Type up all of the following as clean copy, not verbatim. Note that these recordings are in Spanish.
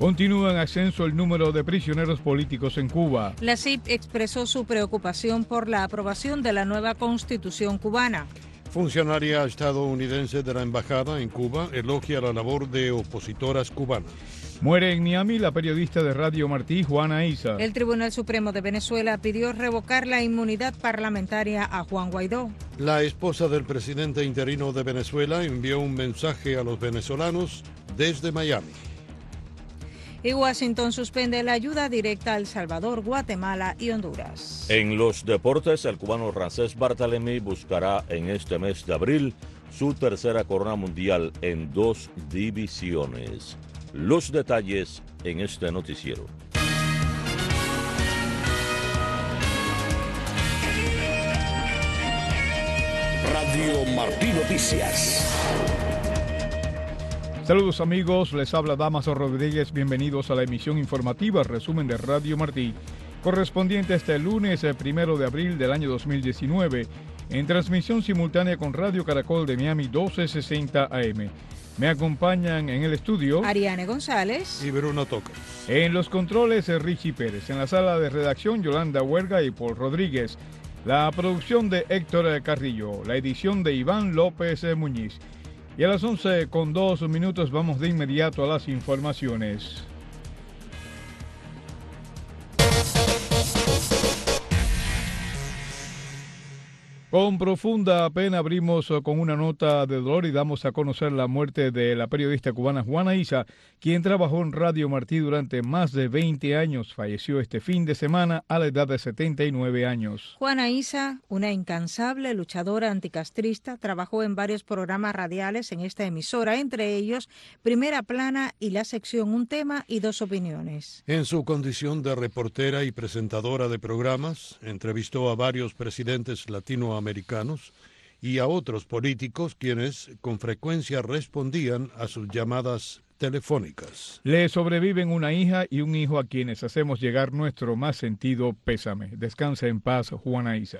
Continúa en ascenso el número de prisioneros políticos en Cuba. La CIP expresó su preocupación por la aprobación de la nueva Constitución cubana. Funcionaria estadounidense de la embajada en Cuba elogia la labor de opositoras cubanas. Muere en Miami la periodista de Radio Martí, Juana Isa. El Tribunal Supremo de Venezuela pidió revocar la inmunidad parlamentaria a Juan Guaidó. La esposa del presidente interino de Venezuela envió un mensaje a los venezolanos desde Miami. Y Washington suspende la ayuda directa a El Salvador, Guatemala y Honduras. En los deportes, el cubano Rancés Bartolomé buscará en este mes de abril su tercera corona mundial en 2 divisiones. Los detalles en este noticiero. Radio Martí Noticias. Saludos amigos, les habla Damaso Rodríguez, bienvenidos a la emisión informativa resumen de Radio Martí, correspondiente este lunes 1 de abril del año 2019, en transmisión simultánea con Radio Caracol de Miami 1260 AM. Me acompañan en el estudio Ariane González y Bruno Toca. En los controles Richie Pérez, en la sala de redacción Yolanda Huerga y Paul Rodríguez, la producción de Héctor Carrillo, la edición de Iván López Muñiz. Y a las 11:02 vamos de inmediato a las informaciones. Con profunda pena abrimos con una nota de dolor y damos a conocer la muerte de la periodista cubana Juana Isa, quien trabajó en Radio Martí durante más de 20 años. Falleció este fin de semana a la edad de 79 años. Juana Isa, una incansable luchadora anticastrista, trabajó en varios programas radiales en esta emisora, entre ellos Primera Plana y la sección Un Tema y Dos Opiniones. En su condición de reportera y presentadora de programas, entrevistó a varios presidentes latinoamericanos y a otros políticos quienes con frecuencia respondían a sus llamadas telefónicas. Le sobreviven una hija y un hijo a quienes hacemos llegar nuestro más sentido pésame. Descansa en paz, Juana Isa.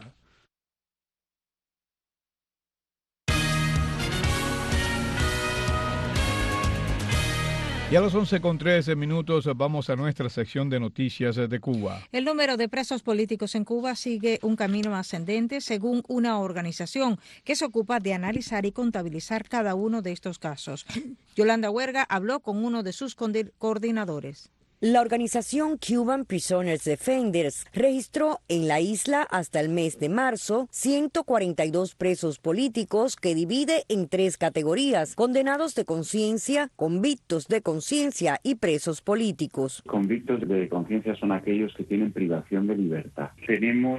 Y a las 11:13 vamos a nuestra sección de noticias de Cuba. El número de presos políticos en Cuba sigue un camino ascendente según una organización que se ocupa de analizar y contabilizar cada uno de estos casos. Yolanda Huerga habló con uno de sus coordinadores. La organización Cuban Prisoners Defenders registró en la isla hasta el mes de marzo 142 presos políticos que divide en 3 categorías: condenados de conciencia, convictos de conciencia y presos políticos. Convictos de conciencia son aquellos que tienen privación de libertad. Tenemos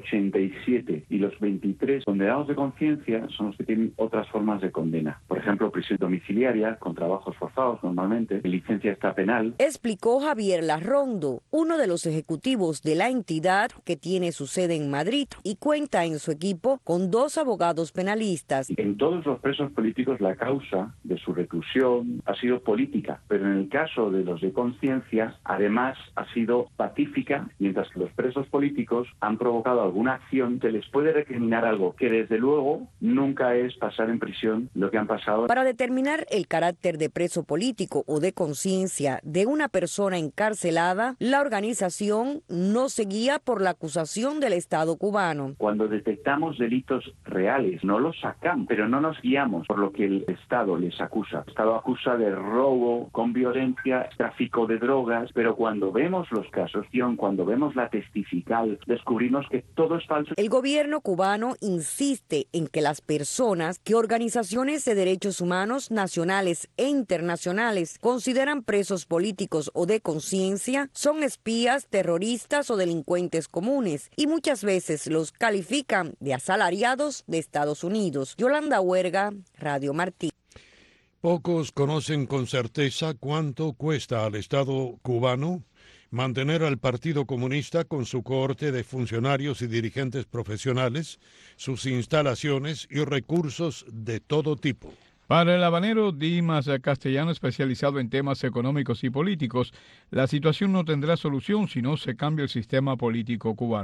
87 y los 23 condenados de conciencia son los que tienen otras formas de condena. Por ejemplo, prisión domiciliaria con trabajos forzados normalmente, licencia extrapenal. Explicó Javier Larrondo, uno de los ejecutivos de la entidad que tiene su sede en Madrid y cuenta en su equipo con 2 abogados penalistas. En todos los presos políticos la causa de su reclusión ha sido política, pero en el caso de los de conciencia además ha sido pacífica, mientras que los presos políticos han provocado alguna acción que les puede recriminar algo que desde luego nunca es pasar en prisión lo que han pasado. Para determinar el carácter de preso político o de conciencia de una persona encarcelada, la organización no se guía por la acusación del Estado cubano. Cuando detectamos delitos reales, no los sacamos, pero no nos guiamos por lo que el Estado les acusa. El Estado acusa de robo con violencia, tráfico de drogas, pero cuando vemos los casos, cuando vemos la testifical, descubrimos que todo es falso. El gobierno cubano insiste en que las personas que organizaciones de derechos humanos nacionales e internacionales consideran presos políticos o de conciencia son espías, terroristas o delincuentes comunes, y muchas veces los califican de asalariados de Estados Unidos. Yolanda Huerga, Radio Martí. Pocos conocen con certeza cuánto cuesta al Estado cubano mantener al Partido Comunista con su cohorte de funcionarios y dirigentes profesionales, sus instalaciones y recursos de todo tipo. Para el habanero Dimas Castellano, especializado en temas económicos y políticos, la situación no tendrá solución si no se cambia el sistema político cubano.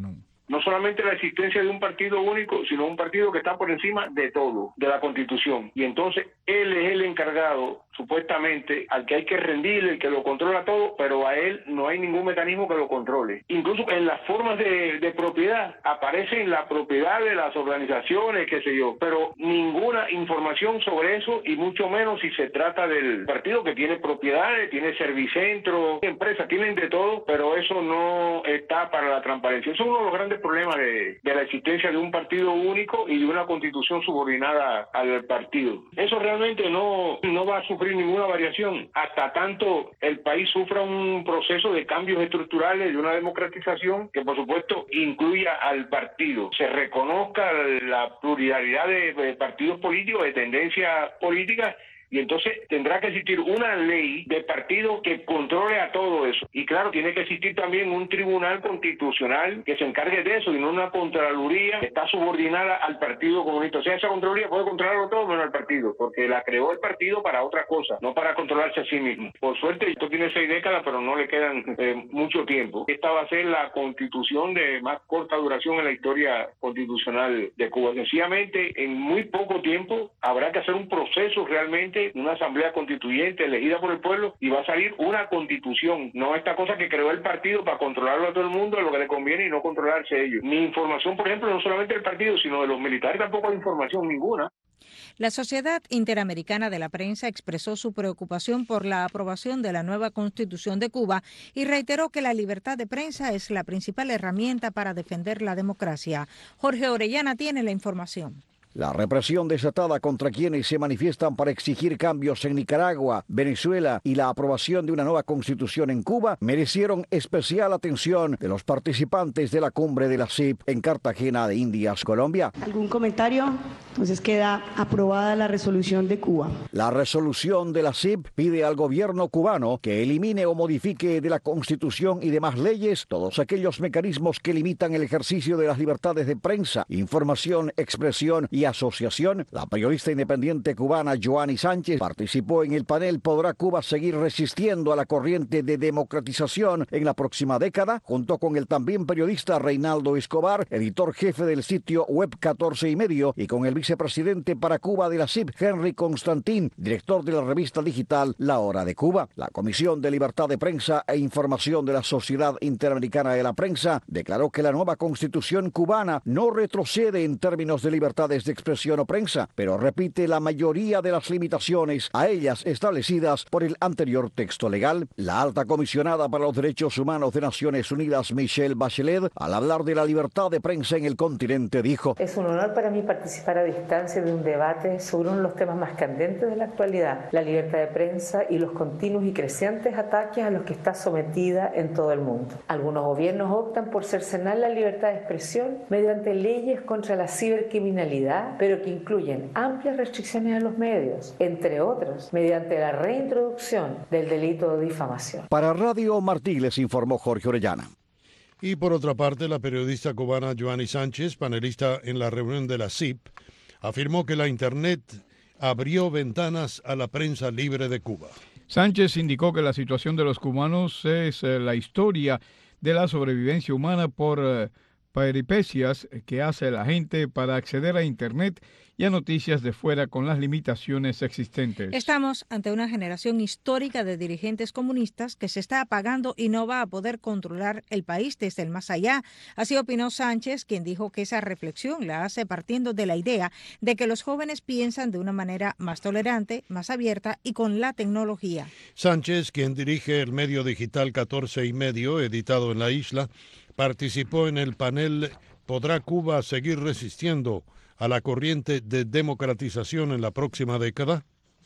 no solamente la existencia de un partido único, sino un partido que está por encima de todo, de la Constitución. Y entonces él es el encargado, supuestamente, al que hay que rendirle, el que lo controla todo, pero a él no hay ningún mecanismo que lo controle. Incluso en las formas de propiedad, aparece en la propiedad de las organizaciones, qué sé yo, pero ninguna información sobre eso, y mucho menos si se trata del partido que tiene propiedades, tiene servicentros, empresas, tienen de todo, pero eso no está para la transparencia. Eso es uno de los grandes problemas de la existencia de un partido único y de una constitución subordinada al partido. Eso realmente no va a sufrir ninguna variación hasta tanto el país sufra un proceso de cambios estructurales, de una democratización que por supuesto incluya al partido, se reconozca la pluralidad de partidos políticos, de tendencias políticas, y entonces tendrá que existir una ley de partido que controle a todo eso. Y claro, tiene que existir también un tribunal constitucional que se encargue de eso, y no una contraloría que está subordinada al Partido Comunista. O sea, esa contraloría puede controlarlo todo menos al partido, porque la creó el partido para otra cosa, no para controlarse a sí mismo. Por suerte, esto tiene 6 décadas, pero no le quedan mucho tiempo. Esta va a ser la constitución de más corta duración en la historia constitucional de Cuba. Sencillamente, en muy poco tiempo habrá que hacer un proceso realmente, una asamblea constituyente elegida por el pueblo, y va a salir una constitución, no esta cosa que creó el partido para controlarlo a todo el mundo a lo que le conviene y no controlarse ellos. Ni información, por ejemplo, no solamente del partido, sino de los militares, tampoco hay información ninguna. La Sociedad Interamericana de la Prensa expresó su preocupación por la aprobación de la nueva Constitución de Cuba y reiteró que la libertad de prensa es la principal herramienta para defender la democracia. Jorge Orellana tiene la información. La represión desatada contra quienes se manifiestan para exigir cambios en Nicaragua, Venezuela y la aprobación de una nueva constitución en Cuba merecieron especial atención de los participantes de la cumbre de la CIP en Cartagena de Indias, Colombia. ¿Algún comentario? Entonces queda aprobada la resolución de Cuba. La resolución de la CIP pide al gobierno cubano que elimine o modifique de la Constitución y demás leyes todos aquellos mecanismos que limitan el ejercicio de las libertades de prensa, información, expresión y asociación. La periodista independiente cubana Joanny Sánchez participó en el panel ¿Podrá Cuba seguir resistiendo a la corriente de democratización en la próxima década?, junto con el también periodista Reinaldo Escobar, editor jefe del sitio web 14 y medio, y con el vicepresidente para Cuba de la CIP, Henry Constantín, director de la revista digital La Hora de Cuba. La Comisión de Libertad de Prensa e Información de la Sociedad Interamericana de la Prensa declaró que la nueva constitución cubana no retrocede en términos de libertades de expresión o prensa, pero repite la mayoría de las limitaciones a ellas establecidas por el anterior texto legal. La alta comisionada para los derechos humanos de Naciones Unidas, Michelle Bachelet, al hablar de la libertad de prensa en el continente, dijo: es un honor para mí participar a distancia de un debate sobre uno de los temas más candentes de la actualidad, la libertad de prensa y los continuos y crecientes ataques a los que está sometida en todo el mundo. Algunos gobiernos optan por cercenar la libertad de expresión mediante leyes contra la cibercriminalidad, pero que incluyen amplias restricciones a los medios, entre otros, mediante la reintroducción del delito de difamación. Para Radio Martí les informó Jorge Orellana. Y por otra parte, la periodista cubana Joanny Sánchez, panelista en la reunión de la CIP, afirmó que la Internet abrió ventanas a la prensa libre de Cuba. Sánchez indicó que la situación de los cubanos es la historia de la sobrevivencia humana por peripecias que hace la gente para acceder a Internet y a noticias de fuera con las limitaciones existentes. Estamos ante una generación histórica de dirigentes comunistas que se está apagando y no va a poder controlar el país desde el más allá. Así opinó Sánchez, quien dijo que esa reflexión la hace partiendo de la idea de que los jóvenes piensan de una manera más tolerante, más abierta y con la tecnología. Sánchez, quien dirige el medio digital 14 y medio, editado en la isla, participó en el panel ¿Podrá Cuba seguir resistiendo a la corriente de democratización en la próxima década?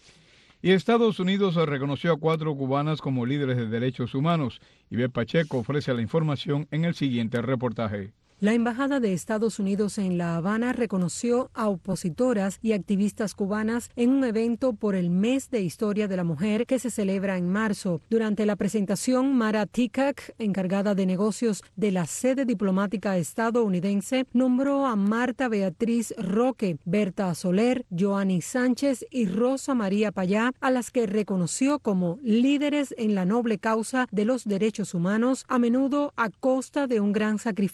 Y Estados Unidos reconoció a 4 cubanas como líderes de derechos humanos. Ivette Pacheco ofrece la información en el siguiente reportaje. La Embajada de Estados Unidos en La Habana reconoció a opositoras y activistas cubanas en un evento por el Mes de Historia de la Mujer que se celebra en marzo. Durante la presentación, Mara Tikak, encargada de negocios de la sede diplomática estadounidense, nombró a Marta Beatriz Roque, Berta Soler, Joanny Sánchez y Rosa María Payá, a las que reconoció como líderes en la noble causa de los derechos humanos, a menudo a costa de un gran sacrificio personal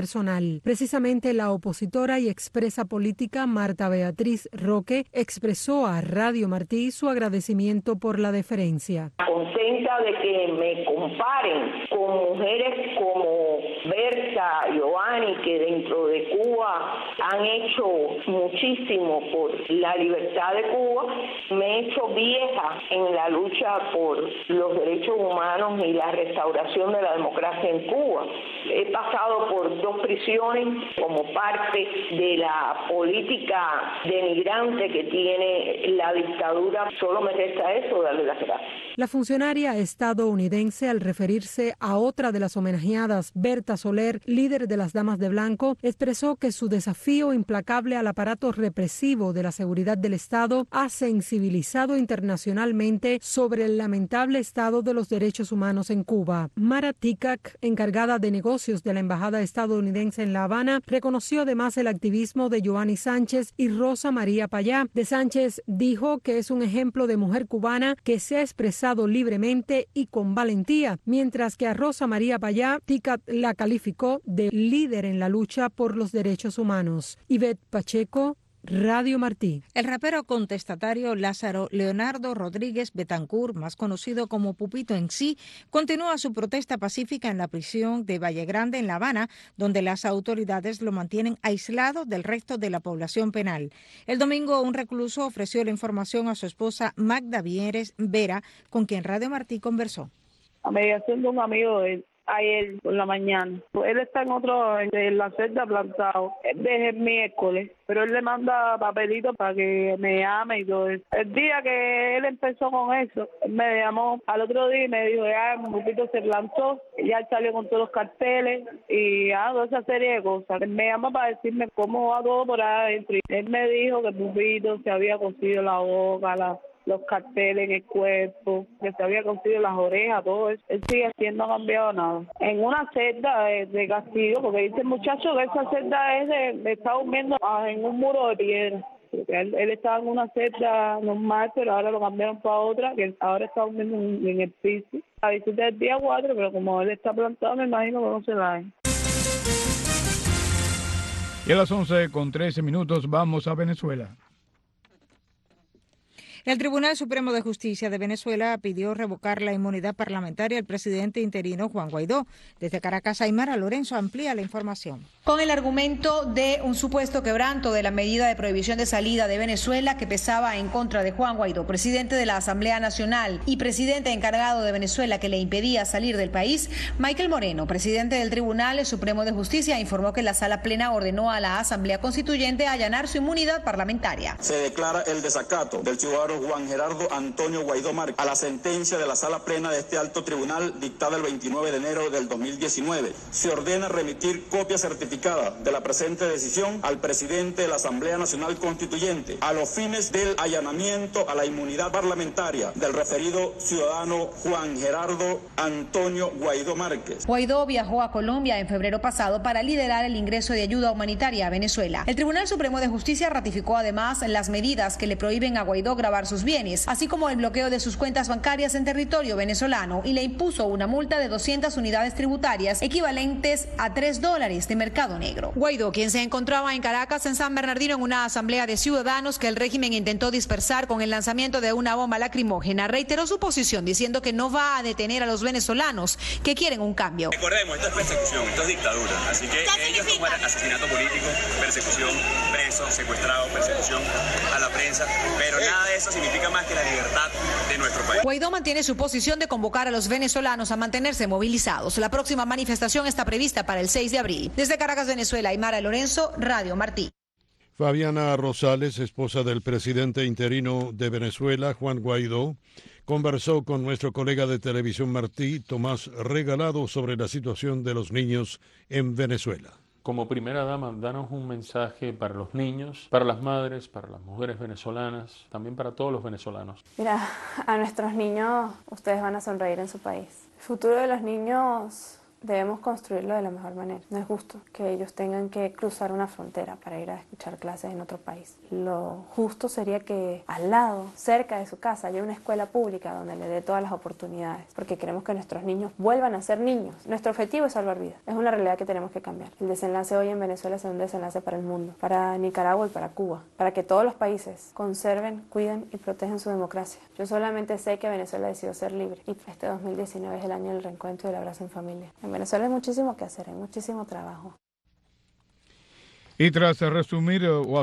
personal. Precisamente la opositora y expresa política Marta Beatriz Roque expresó a Radio Martí su agradecimiento por la deferencia. Contenta de que me comparen con mujeres como Berta, Giovanni, que dentro de Cuba han hecho muchísimo por la libertad de Cuba. Me he hecho vieja en la lucha por los derechos humanos y la restauración de la democracia en Cuba. He pasado por 2 prisiones como parte de la política denigrante que tiene la dictadura. Solo me resta eso, darle las gracias. La funcionaria estadounidense, al referirse a otra de las homenajeadas, Berta Soler, líder de las Damas de Blanco, expresó que su desafío implacable al aparato represivo de la seguridad del Estado ha sensibilizado internacionalmente sobre el lamentable estado de los derechos humanos en Cuba. Mara Tikak, encargada de negocios de la Embajada estadounidense en La Habana, reconoció además el activismo de Joanny Sánchez y Rosa María Payá. De Sánchez dijo que es un ejemplo de mujer cubana que se ha expresado libremente y con valentía, mientras que a Rosa María Payá, Tikak la calificó de líder en la lucha por los derechos humanos. Ivette Pacheco, Radio Martí. El rapero contestatario Lázaro Leonardo Rodríguez Betancourt, más conocido como Pupito en sí, continúa su protesta pacífica en la prisión de Valle Grande, en La Habana, donde las autoridades lo mantienen aislado del resto de la población penal. El domingo, un recluso ofreció la información a su esposa Magda Vieres Vera, con quien Radio Martí conversó. A mediación de un amigo de él, ayer por la mañana. Él está en la celda plantado desde el miércoles, pero él le manda papelitos para que me llame y todo eso. El día que él empezó con eso, él me llamó al otro día y me dijo, ya, mi Pupito se plantó, ya él salió con todos los carteles y toda esa serie de cosas. Él me llama para decirme cómo va todo por ahí adentro. Él me dijo que Pupito se había cosido la boca, los carteles en el cuerpo, que se había cosido las orejas, todo eso. Él sigue siendo, no ha cambiado nada. En una celda de castigo, porque dice el muchacho que esa celda es está durmiendo en un muro de piedra. Él estaba en una celda normal, pero ahora lo cambiaron para otra, que ahora está durmiendo en el piso. La visita es el día 4, pero como él está plantado, me imagino que no se la ven. Y a las 11:13 vamos a Venezuela. El Tribunal Supremo de Justicia de Venezuela pidió revocar la inmunidad parlamentaria al presidente interino Juan Guaidó. Desde Caracas, Aymara Lorenzo amplía la información. Con el argumento de un supuesto quebranto de la medida de prohibición de salida de Venezuela que pesaba en contra de Juan Guaidó, presidente de la Asamblea Nacional y presidente encargado de Venezuela que le impedía salir del país, Michael Moreno, presidente del Tribunal Supremo de Justicia, informó que la Sala Plena ordenó a la Asamblea Constituyente allanar su inmunidad parlamentaria. Se declara el desacato del ciudadano Juan Gerardo Antonio Guaidó Márquez a la sentencia de la Sala Plena de este alto tribunal dictada el 29 de enero del 2019. Se ordena remitir copia certificada de la presente decisión al presidente de la Asamblea Nacional Constituyente a los fines del allanamiento a la inmunidad parlamentaria del referido ciudadano Juan Gerardo Antonio Guaidó Márquez. Guaidó viajó a Colombia en febrero pasado para liderar el ingreso de ayuda humanitaria a Venezuela. El Tribunal Supremo de Justicia ratificó además las medidas que le prohíben a Guaidó grabar sus bienes, así como el bloqueo de sus cuentas bancarias en territorio venezolano, y le impuso una multa de 200 unidades tributarias equivalentes a $3 de mercado negro. Guaidó, quien se encontraba en Caracas, en San Bernardino, en una asamblea de ciudadanos que el régimen intentó dispersar con el lanzamiento de una bomba lacrimógena, reiteró su posición diciendo que no va a detener a los venezolanos que quieren un cambio. Recordemos, esto es persecución, esto es dictadura, así que ellos como asesinato político, persecución, presos, secuestrados, persecución a la prensa, pero nada de eso significa más que la libertad de nuestro país. Guaidó mantiene su posición de convocar a los venezolanos a mantenerse movilizados. La próxima manifestación está prevista para el 6 de abril. Desde Caracas, Venezuela, Aymara Lorenzo, Radio Martí. Fabiana Rosales, esposa del presidente interino de Venezuela, Juan Guaidó, conversó con nuestro colega de Televisión Martí, Tomás Regalado, sobre la situación de los niños en Venezuela. Como primera dama, danos un mensaje para los niños, para las madres, para las mujeres venezolanas, también para todos los venezolanos. Mira, a nuestros niños, ustedes van a sonreír en su país. El futuro de los niños debemos construirlo de la mejor manera. No es justo que ellos tengan que cruzar una frontera para ir a escuchar clases en otro país. Lo justo sería que al lado, cerca de su casa, haya una escuela pública donde le dé todas las oportunidades, porque queremos que nuestros niños vuelvan a ser niños. Nuestro objetivo es salvar vidas. Es una realidad que tenemos que cambiar. El desenlace hoy en Venezuela es un desenlace para el mundo, para Nicaragua y para Cuba, para que todos los países conserven, cuiden y protejan su democracia. Yo solamente sé que Venezuela decidió ser libre y este 2019 es el año del reencuentro y del abrazo en familia. En Venezuela hay muchísimo que hacer, hay muchísimo trabajo. Y tras asumir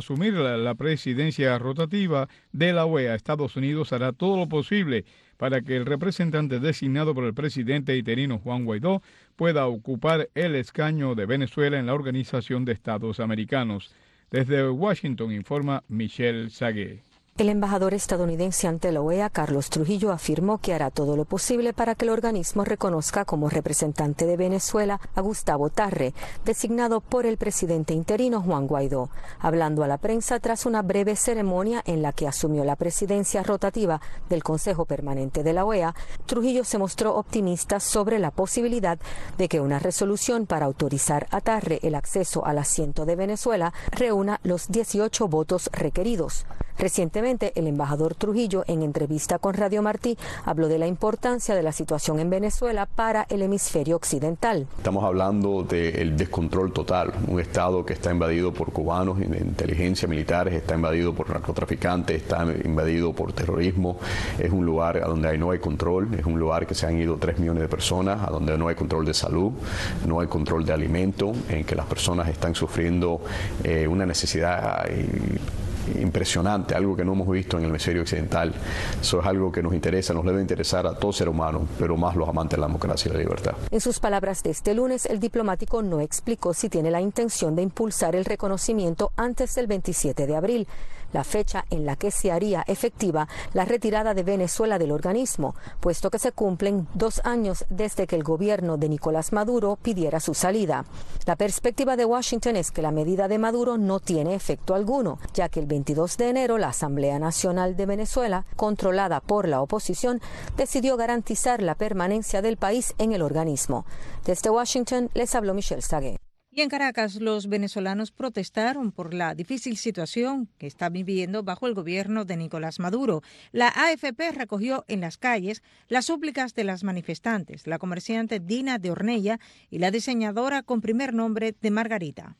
la presidencia rotativa de la OEA, Estados Unidos hará todo lo posible para que el representante designado por el presidente interino Juan Guaidó pueda ocupar el escaño de Venezuela en la Organización de Estados Americanos. Desde Washington informa Michelle Sagué. El embajador estadounidense ante la OEA, Carlos Trujillo, afirmó que hará todo lo posible para que el organismo reconozca como representante de Venezuela a Gustavo Tarre, designado por el presidente interino Juan Guaidó. Hablando a la prensa tras una breve ceremonia en la que asumió la presidencia rotativa del Consejo Permanente de la OEA, Trujillo se mostró optimista sobre la posibilidad de que una resolución para autorizar a Tarre el acceso al asiento de Venezuela reúna los 18 votos requeridos. Recientemente, el embajador Trujillo, en entrevista con Radio Martí, habló de la importancia de la situación en Venezuela para el hemisferio occidental. Estamos hablando del descontrol total, un estado que está invadido por cubanos de inteligencia militares, está invadido por narcotraficantes, está invadido por terrorismo, es un lugar a donde no hay control, es un lugar que se han ido 3 millones de personas, a donde no hay control de salud, no hay control de alimento, en que las personas están sufriendo una necesidad impresionante, algo que no hemos visto en el hemisferio occidental. Eso es algo que nos interesa, nos debe interesar a todo ser humano, pero más los amantes de la democracia y la libertad. En sus palabras de este lunes, el diplomático no explicó si tiene la intención de impulsar el reconocimiento antes del 27 de abril, la fecha en la que se haría efectiva la retirada de Venezuela del organismo, puesto que se cumplen 2 años desde que el gobierno de Nicolás Maduro pidiera su salida. La perspectiva de Washington es que la medida de Maduro no tiene efecto alguno, ya que el 22 de enero la Asamblea Nacional de Venezuela, controlada por la oposición, decidió garantizar la permanencia del país en el organismo. Desde Washington les habló Michelle Sagué. Y en Caracas, los venezolanos protestaron por la difícil situación que está viviendo bajo el gobierno de Nicolás Maduro. La AFP recogió en las calles las súplicas de las manifestantes, la comerciante Dina de Ornella y la diseñadora con primer nombre de Margarita.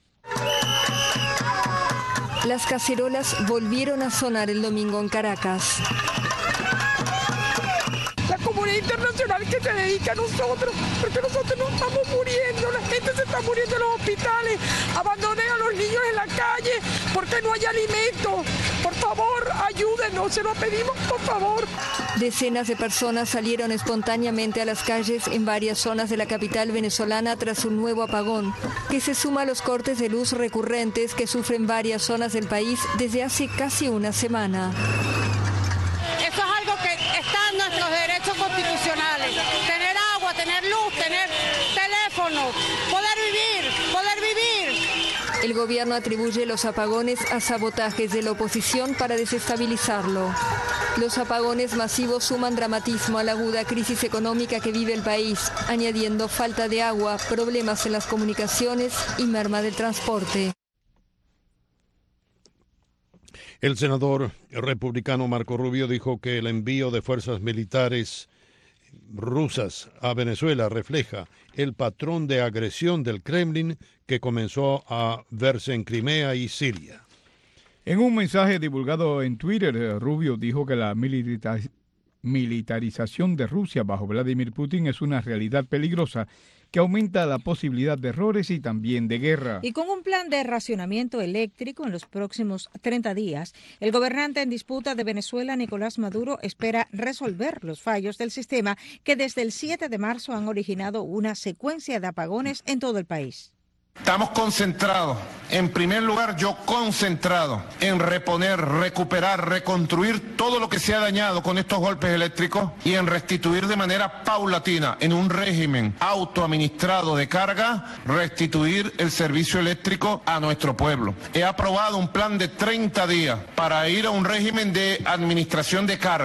Las cacerolas volvieron a sonar el domingo en Caracas. La comunidad internacional que se dedica a nosotros, porque nosotros nos estamos muriendo, la gente se está muriendo en los hospitales, abandonen a los niños en la calle porque no hay alimento. Por favor, ayúdenos, se lo pedimos, por favor. Decenas de personas salieron espontáneamente a las calles en varias zonas de la capital venezolana tras un nuevo apagón, que se suma a los cortes de luz recurrentes que sufren varias zonas del país desde hace casi una semana. Eso es algo que está en nuestros derechos constitucionales. Tener agua, tener luz, tener teléfono, poder vivir, poder vivir. El gobierno atribuye los apagones a sabotajes de la oposición para desestabilizarlo. Los apagones masivos suman dramatismo a la aguda crisis económica que vive el país, añadiendo falta de agua, problemas en las comunicaciones y merma del transporte. El senador republicano Marco Rubio dijo que el envío de fuerzas militares rusas a Venezuela refleja el patrón de agresión del Kremlin que comenzó a verse en Crimea y Siria. En un mensaje divulgado en Twitter, Rubio dijo que la militarización de Rusia bajo Vladimir Putin es una realidad peligrosa que aumenta la posibilidad de errores y también de guerra. Y con un plan de racionamiento eléctrico en los próximos 30 días, el gobernante en disputa de Venezuela, Nicolás Maduro, espera resolver los fallos del sistema que desde el 7 de marzo han originado una secuencia de apagones en todo el país. Estamos concentrados, en primer lugar yo concentrado en reponer, recuperar, reconstruir todo lo que se ha dañado con estos golpes eléctricos y en restituir de manera paulatina, en un régimen autoadministrado de carga, restituir el servicio eléctrico a nuestro pueblo. He aprobado un plan de 30 días para ir a un régimen de administración de carga,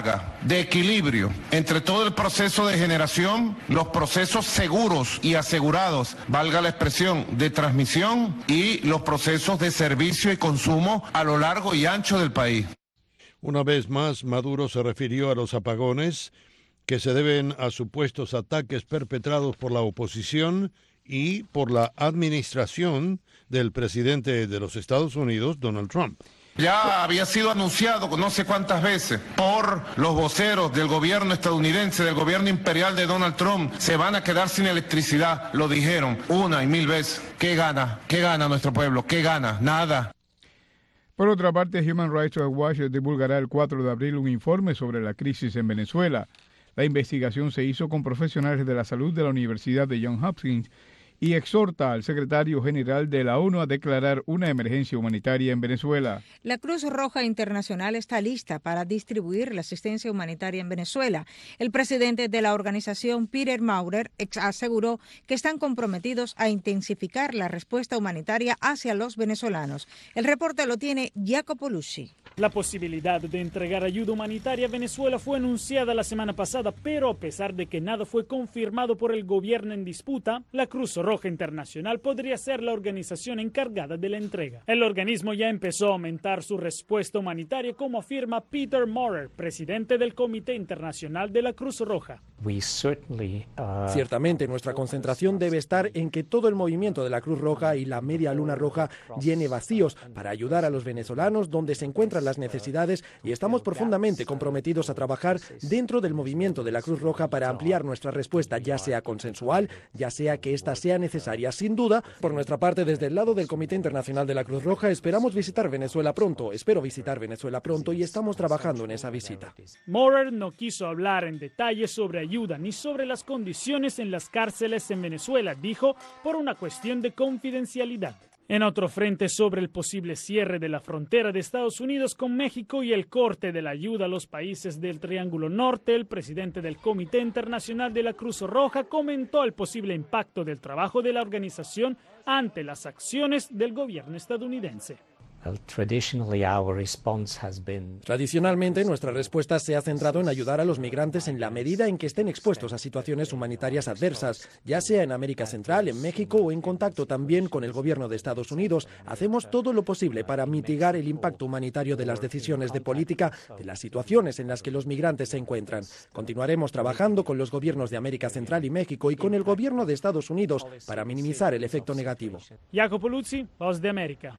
de equilibrio entre todo el proceso de generación, los procesos seguros y asegurados, valga la expresión, de transmisión y los procesos de servicio y consumo a lo largo y ancho del país. Una vez más, Maduro se refirió a los apagones que se deben a supuestos ataques perpetrados por la oposición y por la administración del presidente de los Estados Unidos, Donald Trump. Ya había sido anunciado no sé cuántas veces por los voceros del gobierno estadounidense, del gobierno imperial de Donald Trump, se van a quedar sin electricidad, lo dijeron una y mil veces. ¿Qué gana? ¿Qué gana nuestro pueblo? ¿Qué gana? Nada. Por otra parte, Human Rights Watch divulgará el 4 de abril un informe sobre la crisis en Venezuela. La investigación se hizo con profesionales de la salud de la Universidad de Johns Hopkins y exhorta al secretario general de la ONU a declarar una emergencia humanitaria en Venezuela. La Cruz Roja Internacional está lista para distribuir la asistencia humanitaria en Venezuela. El presidente de la organización, Peter Maurer, aseguró que están comprometidos a intensificar la respuesta humanitaria hacia los venezolanos. El reporte lo tiene Jacopo Lucci. La posibilidad de entregar ayuda humanitaria a Venezuela fue anunciada la semana pasada, pero a pesar de que nada fue confirmado por el gobierno en disputa, la Cruz Roja Internacional podría ser la organización encargada de la entrega. El organismo ya empezó a aumentar su respuesta humanitaria, como afirma Peter Maurer, presidente del Comité Internacional de la Cruz Roja. Ciertamente, nuestra concentración debe estar en que todo el movimiento de la Cruz Roja y la Media Luna Roja llene vacíos para ayudar a los venezolanos donde se encuentran las necesidades, y estamos profundamente comprometidos a trabajar dentro del movimiento de la Cruz Roja para ampliar nuestra respuesta, ya sea consensual, ya sea que ésta sea necesaria. Sin duda, por nuestra parte, desde el lado del Comité Internacional de la Cruz Roja, espero visitar Venezuela pronto y estamos trabajando en esa visita. Maurer no quiso hablar en detalle sobre ayuda ni sobre las condiciones en las cárceles en Venezuela, dijo, por una cuestión de confidencialidad. En otro frente sobre el posible cierre de la frontera de Estados Unidos con México y el corte de la ayuda a los países del Triángulo Norte, el presidente del Comité Internacional de la Cruz Roja comentó el posible impacto del trabajo de la organización ante las acciones del gobierno estadounidense. Tradicionalmente, nuestra respuesta se ha centrado en ayudar a los migrantes en la medida en que estén expuestos a situaciones humanitarias adversas, ya sea en América Central, en México o en contacto también con el gobierno de Estados Unidos. Hacemos todo lo posible para mitigar el impacto humanitario de las decisiones de política, de las situaciones en las que los migrantes se encuentran. Continuaremos trabajando con los gobiernos de América Central y México y con el gobierno de Estados Unidos para minimizar el efecto negativo. Jacopo Lucci, Voz de América.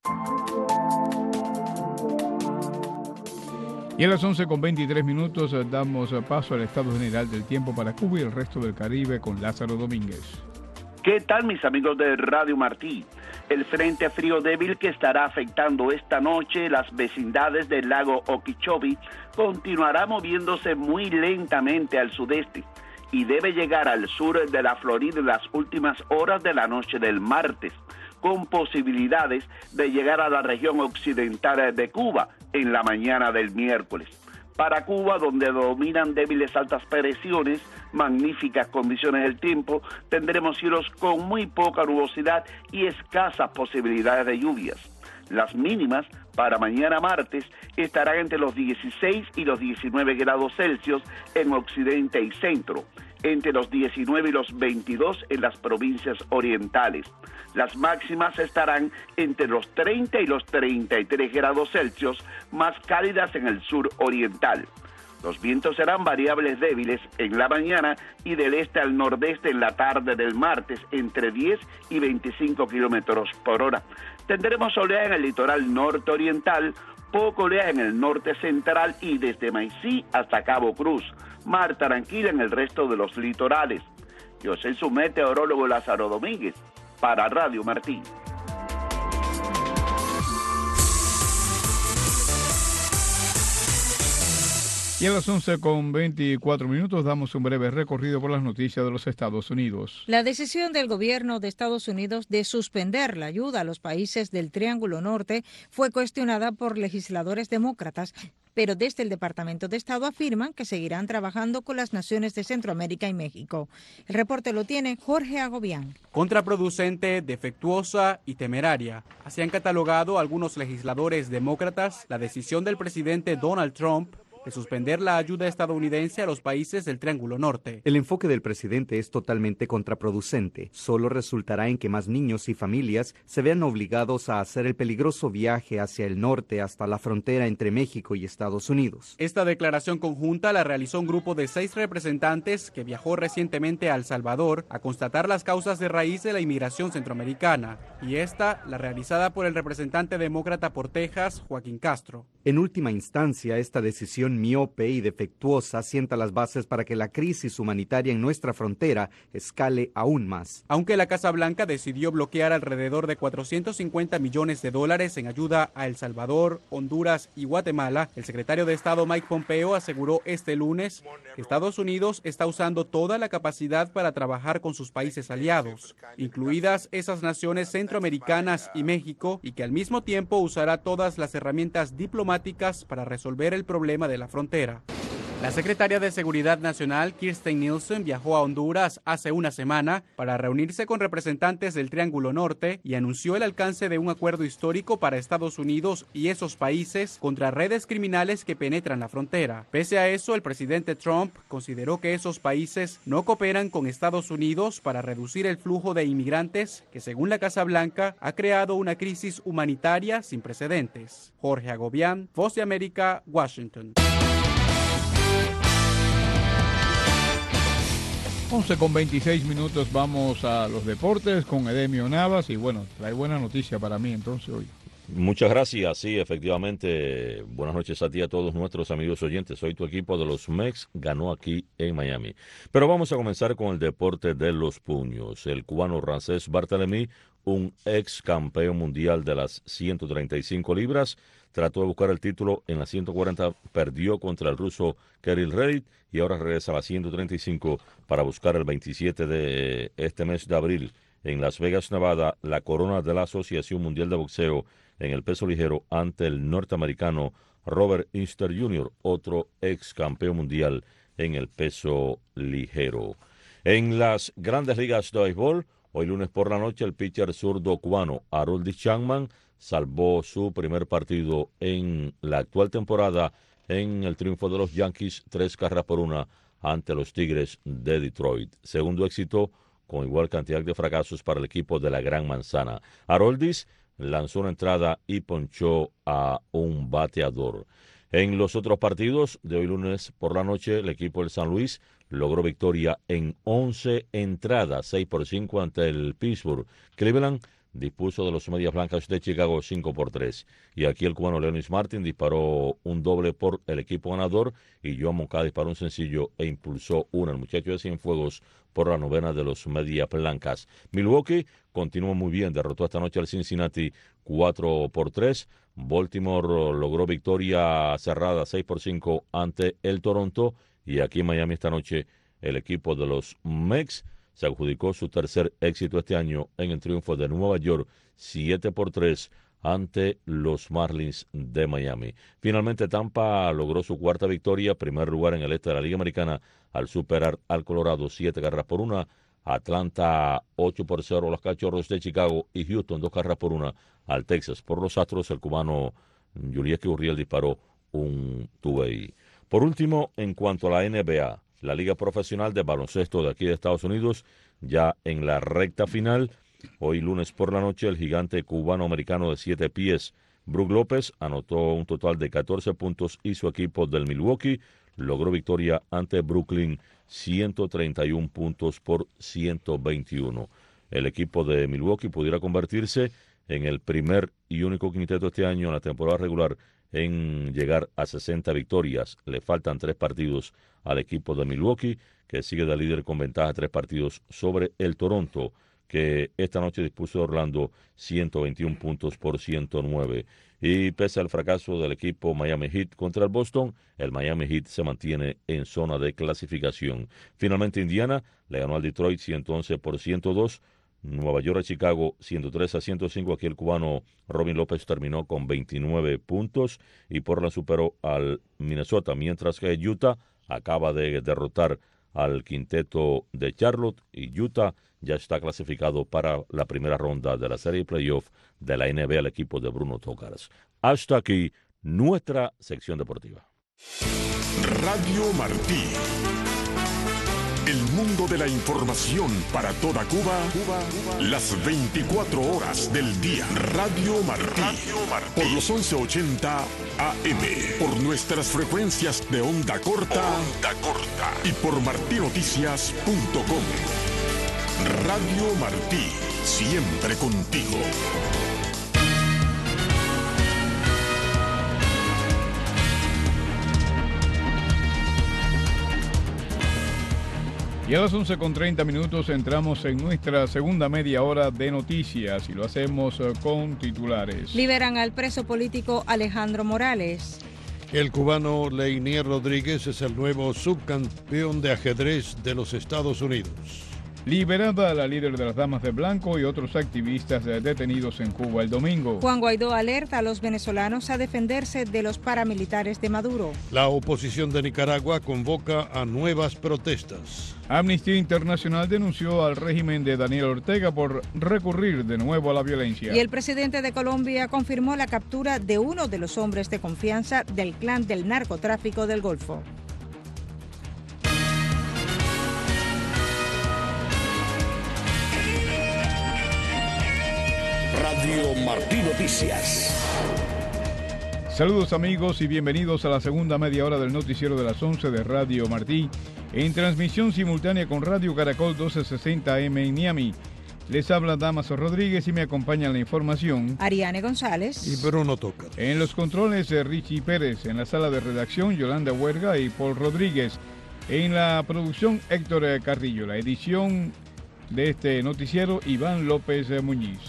Y a las 11:23 damos paso al estado general del tiempo para Cuba y el resto del Caribe con Lázaro Domínguez. ¿Qué tal, mis amigos de Radio Martí? El frente frío débil que estará afectando esta noche las vecindades del lago Okeechobee continuará moviéndose muy lentamente al sudeste y debe llegar al sur de la Florida en las últimas horas de la noche del martes, con posibilidades de llegar a la región occidental de Cuba en la mañana del miércoles. Para Cuba, donde dominan débiles altas presiones, magníficas condiciones del tiempo, tendremos cielos con muy poca nubosidad y escasas posibilidades de lluvias. Las mínimas para mañana martes estarán entre los 16 y los 19 grados Celsius en occidente y centro, entre los 19 y los 22 en las provincias orientales. Las máximas estarán entre los 30 y los 33 grados Celsius, más cálidas en el sur oriental. Los vientos serán variables débiles en la mañana y del este al nordeste en la tarde del martes, entre 10 y 25 kilómetros por hora. Tendremos oleaje en el litoral norte oriental, poco oleaje en el norte central y desde Maicí hasta Cabo Cruz. Mar tranquila en el resto de los litorales. Yo soy su meteorólogo Lázaro Domínguez, para Radio Martí. Y a las 11:24 damos un breve recorrido por las noticias de los Estados Unidos. La decisión del gobierno de Estados Unidos de suspender la ayuda a los países del Triángulo Norte fue cuestionada por legisladores demócratas, pero desde el Departamento de Estado afirman que seguirán trabajando con las naciones de Centroamérica y México. El reporte lo tiene Jorge Agobián. Contraproducente, defectuosa y temeraria. Así han catalogado algunos legisladores demócratas la decisión del presidente Donald Trump de suspender la ayuda estadounidense a los países del Triángulo Norte. El enfoque del presidente es totalmente contraproducente. Solo resultará en que más niños y familias se vean obligados a hacer el peligroso viaje hacia el norte hasta la frontera entre México y Estados Unidos. Esta declaración conjunta la realizó un grupo de 6 representantes que viajó recientemente a El Salvador a constatar las causas de raíz de la inmigración centroamericana, y esta la realizada por el representante demócrata por Texas, Joaquín Castro. En última instancia, esta decisión miope y defectuosa sienta las bases para que la crisis humanitaria en nuestra frontera escale aún más. Aunque la Casa Blanca decidió bloquear alrededor de $450 millones en ayuda a El Salvador, Honduras y Guatemala, el secretario de Estado Mike Pompeo aseguró este lunes que Estados Unidos está usando toda la capacidad para trabajar con sus países aliados, incluidas esas naciones centroamericanas y México, y que al mismo tiempo usará todas las herramientas diplomáticas para resolver el problema de la frontera. La secretaria de Seguridad Nacional, Kirstjen Nielsen, viajó a Honduras hace una semana para reunirse con representantes del Triángulo Norte y anunció el alcance de un acuerdo histórico para Estados Unidos y esos países contra redes criminales que penetran la frontera. Pese a eso, el presidente Trump consideró que esos países no cooperan con Estados Unidos para reducir el flujo de inmigrantes que, según la Casa Blanca, ha creado una crisis humanitaria sin precedentes. Jorge Agobián, Voz de América, Washington. 11:26, vamos a los deportes con Edemio Navas y bueno, trae buena noticia para mí entonces hoy. Muchas gracias, sí, efectivamente, buenas noches a ti y a todos nuestros amigos oyentes. Hoy tu equipo de los Mex ganó aquí en Miami. Pero vamos a comenzar con el deporte de los puños. El cubano Ramsés Barthélémy, un ex campeón mundial de las 135 libras, trató de buscar el título en las 140, perdió contra el ruso Kirill Reddit y ahora regresa a las 135 para buscar el 27 de este mes de abril en Las Vegas, Nevada, la corona de la Asociación Mundial de Boxeo en el peso ligero ante el norteamericano Robert Easter Jr., otro ex campeón mundial en el peso ligero. En las grandes ligas de béisbol, hoy lunes por la noche, el pitcher zurdo cubano Aroldis Chapman salvó su primer partido en la actual temporada en el triunfo de los Yankees, 3-1 ante los Tigres de Detroit. Segundo éxito con igual cantidad de fracasos para el equipo de la Gran Manzana. Aroldis lanzó una entrada y ponchó a un bateador. En los otros partidos de hoy lunes por la noche, el equipo del San Luis logró victoria en 11 entradas, 6-5 ante el Pittsburgh. Cleveland dispuso de los Medias Blancas de Chicago 5-3. Y aquí el cubano Leonis Martin disparó un doble por el equipo ganador y Joan Moncada disparó un sencillo e impulsó una. El muchacho de Cienfuegos por la novena de los Medias Blancas. Milwaukee continuó muy bien, derrotó esta noche al Cincinnati 4-3. Baltimore logró victoria cerrada 6-5 ante el Toronto. Y aquí en Miami esta noche el equipo de los Mex se adjudicó su tercer éxito este año en el triunfo de Nueva York 7-3 ante los Marlins de Miami. Finalmente Tampa logró su cuarta victoria, primer lugar en el este de la Liga Americana al superar al Colorado 7-1. Atlanta 8-0 los Cachorros de Chicago y Houston 2-1 al Texas. Por los Astros el cubano Yulieski Urriel disparó un two-way. Por último, en cuanto a la NBA, la Liga Profesional de Baloncesto de aquí de Estados Unidos, ya en la recta final. Hoy lunes por la noche, el gigante cubano-americano de 7 pies, Brook López, anotó un total de 14 puntos y su equipo del Milwaukee logró victoria ante Brooklyn 131 puntos por 121. El equipo de Milwaukee pudiera convertirse en el primer y único quinteto este año en la temporada regular en llegar a 60 victorias. Le faltan 3 partidos al equipo de Milwaukee, que sigue de líder con ventaja 3 partidos sobre el Toronto, que esta noche dispuso de Orlando 121 puntos por 109. Y pese al fracaso del equipo Miami Heat contra el Boston, el Miami Heat se mantiene en zona de clasificación. Finalmente Indiana le ganó al Detroit 111 por 102. Nueva York a Chicago 103-105. Aquí el cubano Robin López terminó con 29 puntos y Portland superó al Minnesota, mientras que Utah acaba de derrotar al quinteto de Charlotte y Utah ya está clasificado para la primera ronda de la serie playoff de la NBA, el equipo de Bruno Tócaras. Hasta aquí nuestra sección deportiva. Radio Martí. El mundo de la información para toda Cuba, las 24 horas del día. Radio Martí. Por los 1180 AM. Por nuestras frecuencias de onda corta. Y por martinoticias.com. Radio Martí. Siempre contigo. Y a las 11:30 entramos en nuestra segunda media hora de noticias y lo hacemos con titulares. Liberan al preso político Alejandro Morales. El cubano Leinier Rodríguez es el nuevo subcampeón de ajedrez de los Estados Unidos. Liberada la líder de las Damas de Blanco y otros activistas detenidos en Cuba el domingo. Juan Guaidó alerta a los venezolanos a defenderse de los paramilitares de Maduro. La oposición de Nicaragua convoca a nuevas protestas. Amnistía Internacional denunció al régimen de Daniel Ortega por recurrir de nuevo a la violencia. Y el presidente de Colombia confirmó la captura de uno de los hombres de confianza del clan del narcotráfico del Golfo. Radio Martí Noticias. Saludos amigos y bienvenidos a la segunda media hora del noticiero de las 11 de Radio Martí, en transmisión simultánea con Radio Caracol 1260 AM en Miami. Les habla Damaso Rodríguez y me acompaña en la información Ariane González y Bruno Toca. En los controles Richie Pérez, en la sala de redacción Yolanda Huerga y Paul Rodríguez, en la producción Héctor Carrillo, la edición de este noticiero Iván López Muñiz.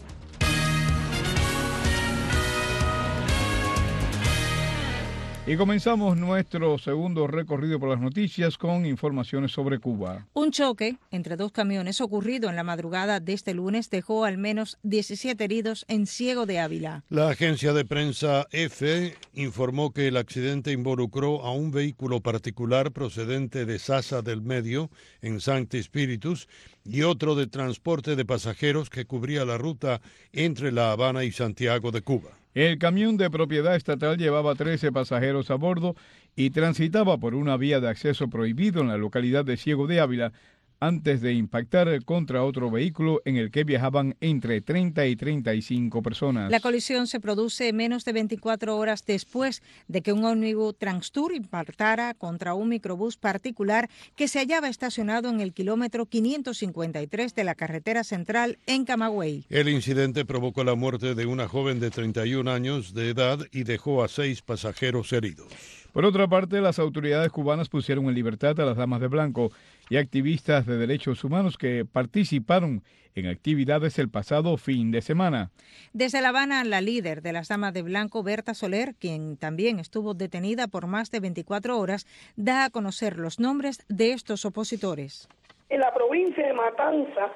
Y comenzamos nuestro segundo recorrido por las noticias con informaciones sobre Cuba. Un choque entre dos camiones ocurrido en la madrugada de este lunes dejó al menos 17 heridos en Ciego de Ávila. La agencia de prensa EFE informó que el accidente involucró a un vehículo particular procedente de Sasa del Medio, en Sancti Spiritus, y otro de transporte de pasajeros que cubría la ruta entre La Habana y Santiago de Cuba. El camión de propiedad estatal llevaba 13 pasajeros a bordo y transitaba por una vía de acceso prohibido en la localidad de Ciego de Ávila antes de impactar contra otro vehículo en el que viajaban entre 30 y 35 personas. La colisión se produce menos de 24 horas después de que un ómnibus Transtour impactara contra un microbús particular que se hallaba estacionado en el kilómetro 553 de la carretera central en Camagüey. El incidente provocó la muerte de una joven de 31 años de edad y dejó a 6 pasajeros heridos. Por otra parte, las autoridades cubanas pusieron en libertad a las Damas de Blanco y activistas de derechos humanos que participaron en actividades el pasado fin de semana. Desde La Habana, la líder de las Damas de Blanco, Berta Soler, quien también estuvo detenida por más de 24 horas, da a conocer los nombres de estos opositores. En la provincia de Matanzas,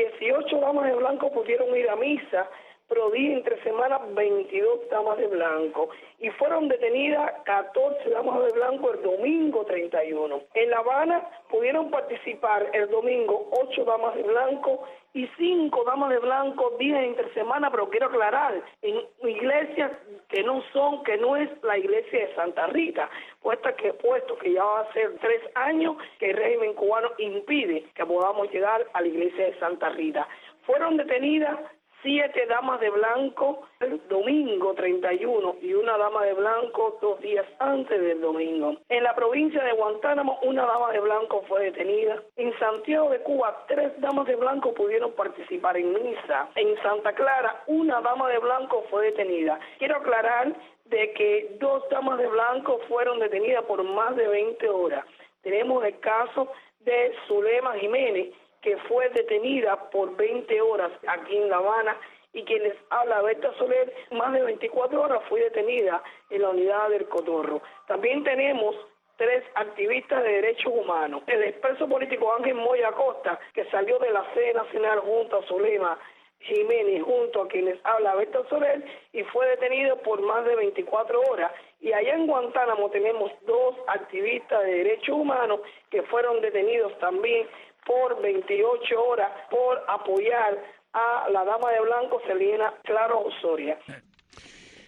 18 damas de blanco pudieron ir a misa, pero día entre semanas 22 damas de blanco y fueron detenidas 14 damas de blanco el domingo 31. En La Habana pudieron participar el domingo 8 damas de blanco y 5 damas de blanco días entre semana, pero quiero aclarar, en iglesias que no es la iglesia de Santa Rita, puesto que ya va a ser 3 años que el régimen cubano impide que podamos llegar a la iglesia de Santa Rita. Fueron detenidas 7 damas de blanco el domingo 31 y una dama de blanco 2 días antes del domingo. En la provincia de Guantánamo, una dama de blanco fue detenida. En Santiago de Cuba, 3 damas de blanco pudieron participar en misa. En Santa Clara, una dama de blanco fue detenida. Quiero aclarar de que 2 damas de blanco fueron detenidas por más de 20 horas. Tenemos el caso de Zulema Jiménez, que fue detenida por 20 horas aquí en La Habana, y quien les habla, Berta Soler, más de 24 horas fue detenida en la unidad del Cotorro. También tenemos 3 activistas de derechos humanos. El expreso político Ángel Moya Acosta, que salió de la sede nacional junto a Zulema Jiménez, junto a quien les habla, Berta Soler, y fue detenido por más de 24 horas. Y allá en Guantánamo tenemos 2 activistas de derechos humanos que fueron detenidos también por 28 horas por apoyar a la dama de blanco Celina Claro Osoria.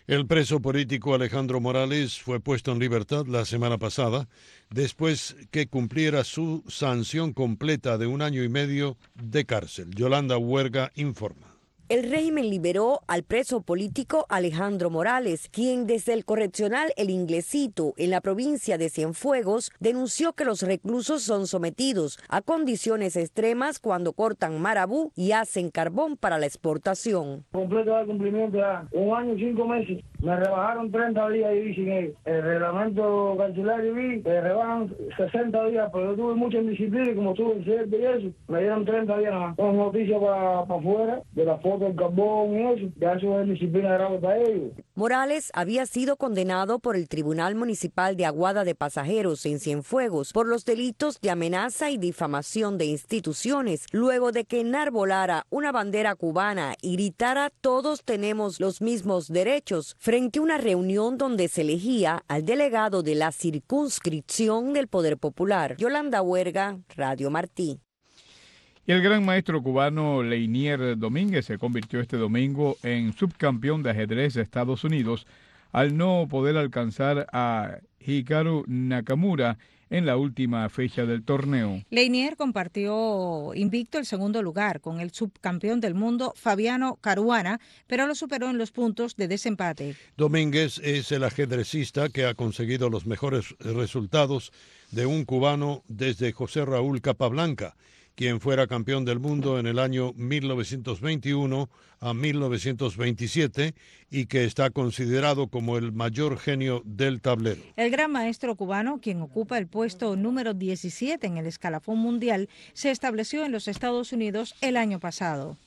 El preso político Alejandro Morales fue puesto en libertad la semana pasada después que cumpliera su sanción completa de 1 año y medio de cárcel. Yolanda Huerga informa. El régimen liberó al preso político Alejandro Morales, quien desde el correccional El Inglesito, en la provincia de Cienfuegos, denunció que los reclusos son sometidos a condiciones extremas cuando cortan marabú y hacen carbón para la exportación. Completo de cumplimiento ya, 1 año y 5 meses. Me rebajaron 30 días y vi sin ellos. El reglamento carcelario vi que rebajan 60 días, pero yo tuve mucha indisciplina y como tuve en cierto y eso, me dieron 30 días nada más. Con noticias para afuera de la foto del carbón y eso, ya eso es disciplina grave para ellos. Morales había sido condenado por el Tribunal Municipal de Aguada de Pasajeros en Cienfuegos por los delitos de amenaza y difamación de instituciones, luego de que enarbolara una bandera cubana y gritara "Todos tenemos los mismos derechos" frente a una reunión donde se elegía al delegado de la circunscripción del Poder Popular. Yolanda Huerga, Radio Martí. Y el gran maestro cubano Leinier Domínguez se convirtió este domingo en subcampeón de ajedrez de Estados Unidos al no poder alcanzar a Hikaru Nakamura en la última fecha del torneo. Leinier compartió invicto el segundo lugar con el subcampeón del mundo Fabiano Caruana, pero lo superó en los puntos de desempate. Domínguez es el ajedrecista que ha conseguido los mejores resultados de un cubano desde José Raúl Capablanca, quien fuera campeón del mundo en el año 1921 a 1927 y que está considerado como el mayor genio del tablero. El gran maestro cubano, quien ocupa el puesto número 17 en el escalafón mundial, se estableció en los Estados Unidos el año pasado.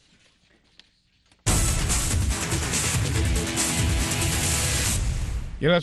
Y a las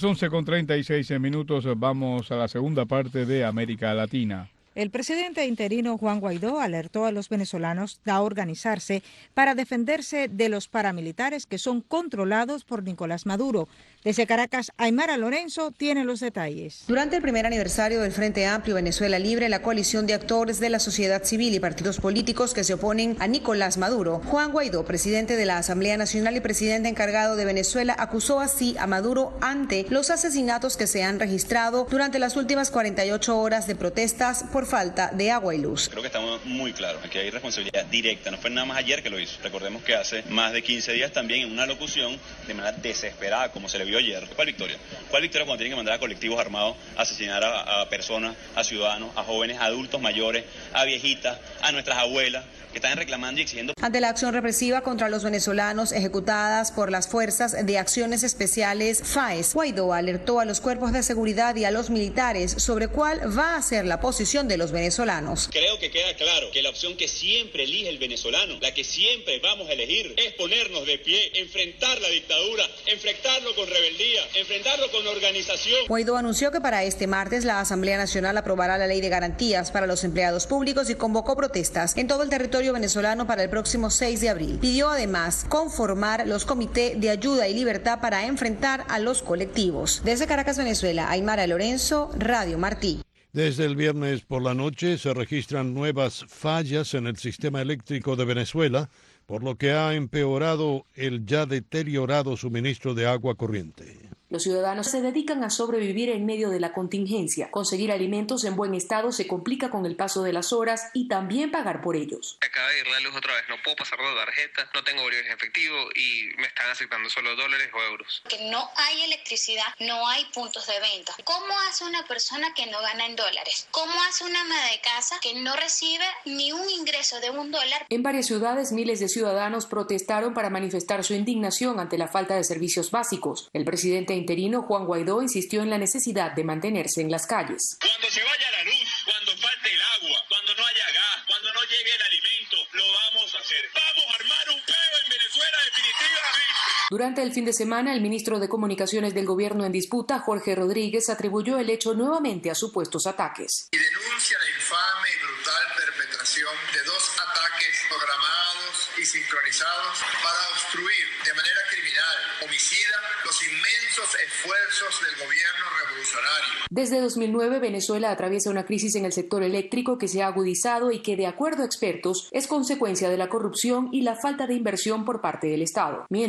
11:36 vamos a la segunda parte de América Latina. El presidente interino Juan Guaidó alertó a los venezolanos a organizarse para defenderse de los paramilitares que son controlados por Nicolás Maduro. Desde Caracas, Aymara Lorenzo tiene los detalles. Durante el primer aniversario del Frente Amplio Venezuela Libre, la coalición de actores de la sociedad civil y partidos políticos que se oponen a Nicolás Maduro, Juan Guaidó, presidente de la Asamblea Nacional y presidente encargado de Venezuela, acusó así a Maduro ante los asesinatos que se han registrado durante las últimas 48 horas de protestas por falta de agua y luz. Creo que estamos muy claros, aquí hay responsabilidad directa, no fue nada más ayer que lo hizo. Recordemos que hace más de 15 días también en una locución de manera desesperada, como se le vio ayer. ¿Cuál victoria? ¿Cuál victoria cuando tienen que mandar a colectivos armados a asesinar a personas, a ciudadanos, a jóvenes, a adultos mayores, a viejitas, a nuestras abuelas, que están reclamando y exigiendo? Ante la acción represiva contra los venezolanos ejecutadas por las Fuerzas de Acciones Especiales FAES, Guaidó alertó a los cuerpos de seguridad y a los militares sobre cuál va a ser la posición de los venezolanos. Creo que queda claro que la opción que siempre elige el venezolano, la que siempre vamos a elegir, es ponernos de pie, enfrentar la dictadura, enfrentarlo con rebeldía, enfrentarlo con organización. Guaidó anunció que para este martes la Asamblea Nacional aprobará la ley de garantías para los empleados públicos y convocó protestas en todo el territorio venezolano para el próximo 6 de abril. Pidió además conformar los comités de ayuda y libertad para enfrentar a los colectivos. Desde Caracas, Venezuela, Aymara Lorenzo, Radio Martí. Desde el viernes por la noche se registran nuevas fallas en el sistema eléctrico de Venezuela, por lo que ha empeorado el ya deteriorado suministro de agua corriente. Los ciudadanos se dedican a sobrevivir en medio de la contingencia. Conseguir alimentos en buen estado se complica con el paso de las horas y también pagar por ellos. Acaba de ir la luz otra vez, no puedo pasar la tarjeta, no tengo bolívares en efectivo y me están aceptando solo dólares o euros. Que no hay electricidad, no hay puntos de venta. ¿Cómo hace una persona que no gana en dólares? ¿Cómo hace una ama de casa que no recibe ni un ingreso de $1? En varias ciudades, miles de ciudadanos protestaron para manifestar su indignación ante la falta de servicios básicos. El presidente interino Juan Guaidó insistió en la necesidad de mantenerse en las calles. Cuando se vaya la luz, cuando falte el agua, cuando no haya gas, cuando no llegue el alimento, lo vamos a hacer. Vamos a armar un peo en Venezuela definitivamente. Durante el fin de semana, el ministro de Comunicaciones del gobierno en disputa, Jorge Rodríguez, atribuyó el hecho nuevamente a supuestos ataques. Y denuncia la infame y brutal perpetración de 2 ataques programados y sincronizados para obstruir de manera criminal, homicida, los inmensos esfuerzos del gobierno revolucionario. Desde 2009, Venezuela atraviesa una crisis en el sector eléctrico que se ha agudizado y que, de acuerdo a expertos, es consecuencia de la corrupción y la falta de inversión por parte del Estado. Mientras,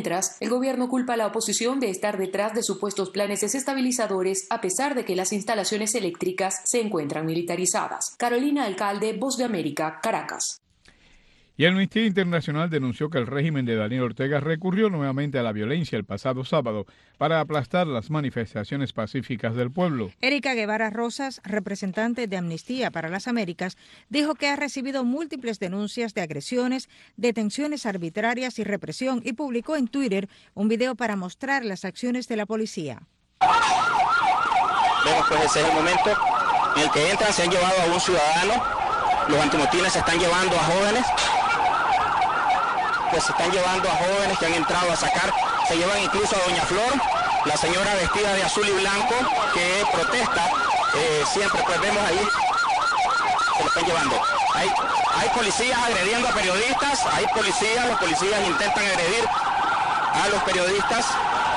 El gobierno culpa a la oposición de estar detrás de supuestos planes desestabilizadores a pesar de que las instalaciones eléctricas se encuentran militarizadas. Carolina Alcalde, Voz de América, Caracas. Y Amnistía Internacional denunció que el régimen de Daniel Ortega recurrió nuevamente a la violencia el pasado sábado para aplastar las manifestaciones pacíficas del pueblo. Erika Guevara Rosas, representante de Amnistía para las Américas, dijo que ha recibido múltiples denuncias de agresiones, detenciones arbitrarias y represión y publicó en Twitter un video para mostrar las acciones de la policía. Vemos pues ese es el momento en el que entran, se han llevado a un ciudadano, los antimotines se están llevando a jóvenes, que han entrado a sacar, se llevan incluso a Doña Flor, la señora vestida de azul y blanco que protesta, siempre pues vemos ahí, se lo están llevando. Hay policías agrediendo a periodistas, los policías intentan agredir a los periodistas.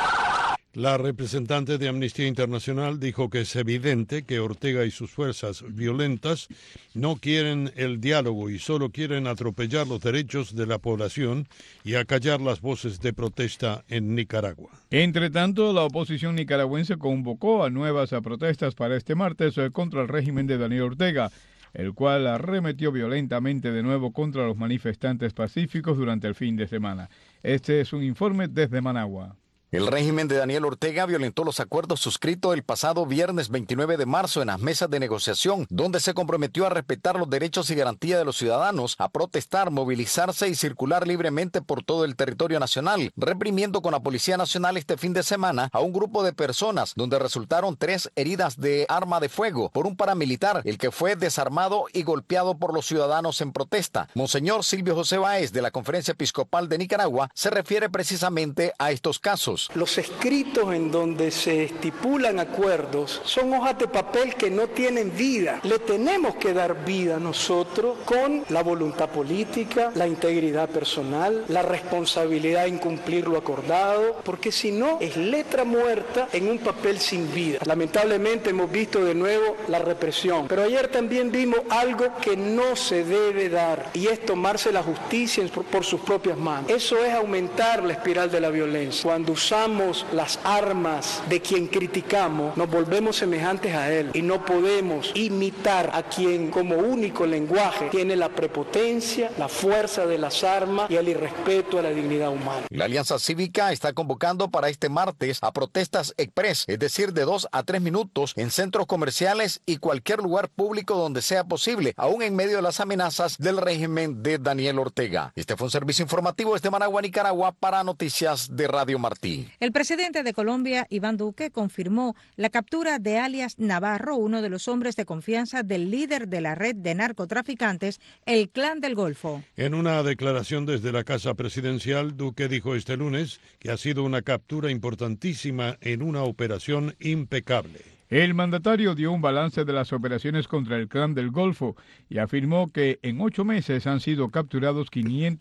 La representante de Amnistía Internacional dijo que es evidente que Ortega y sus fuerzas violentas no quieren el diálogo y solo quieren atropellar los derechos de la población y acallar las voces de protesta en Nicaragua. Entre tanto, la oposición nicaragüense convocó a nuevas protestas para este martes contra el régimen de Daniel Ortega, el cual arremetió violentamente de nuevo contra los manifestantes pacíficos durante el fin de semana. Este es un informe desde Managua. El régimen de Daniel Ortega violentó los acuerdos suscritos el pasado viernes 29 de marzo en las mesas de negociación, donde se comprometió a respetar los derechos y garantías de los ciudadanos, a protestar, movilizarse y circular libremente por todo el territorio nacional, reprimiendo con la Policía Nacional este fin de semana a un grupo de personas, donde resultaron 3 heridas de arma de fuego por un paramilitar, el que fue desarmado y golpeado por los ciudadanos en protesta. Monseñor Silvio José Báez, de la Conferencia Episcopal de Nicaragua, se refiere precisamente a estos casos. Los escritos en donde se estipulan acuerdos son hojas de papel que no tienen vida. Le tenemos que dar vida nosotros con la voluntad política, la integridad personal, la responsabilidad de incumplir lo acordado, porque si no es letra muerta en un papel sin vida. Lamentablemente hemos visto de nuevo la represión, pero ayer también vimos algo que no se debe dar y es tomarse la justicia por sus propias manos. Eso es aumentar la espiral de la violencia. Cuando usamos las armas de quien criticamos, nos volvemos semejantes a él y no podemos imitar a quien como único lenguaje tiene la prepotencia, la fuerza de las armas y el irrespeto a la dignidad humana. La Alianza Cívica está convocando para este martes a protestas express, es decir, de 2 a 3 minutos en centros comerciales y cualquier lugar público donde sea posible, aún en medio de las amenazas del régimen de Daniel Ortega. Este fue un servicio informativo desde Managua, Nicaragua, para Noticias de Radio Martí. El presidente de Colombia, Iván Duque, confirmó la captura de alias Navarro, uno de los hombres de confianza del líder de la red de narcotraficantes, el Clan del Golfo. En una declaración desde la Casa Presidencial, Duque dijo este lunes que ha sido una captura importantísima en una operación impecable. El mandatario dio un balance de las operaciones contra el Clan del Golfo y afirmó que en 8 meses han sido capturados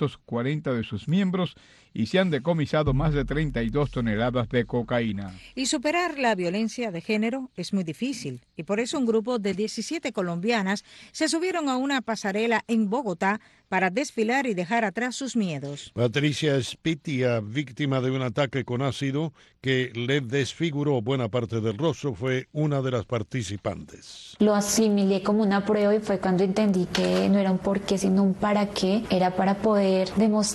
540 de sus miembros y se han decomisado más de 32 toneladas de cocaína. Y superar la violencia de género es muy difícil y por eso un grupo de 17 colombianas se subieron a una pasarela en Bogotá para desfilar y dejar atrás sus miedos. Patricia Spitia, víctima de un ataque con ácido que le desfiguró buena parte del rostro, fue una de las participantes. Lo asimilé como una prueba y fue cuando entendí que no era un por qué, sino un para qué. Era para poder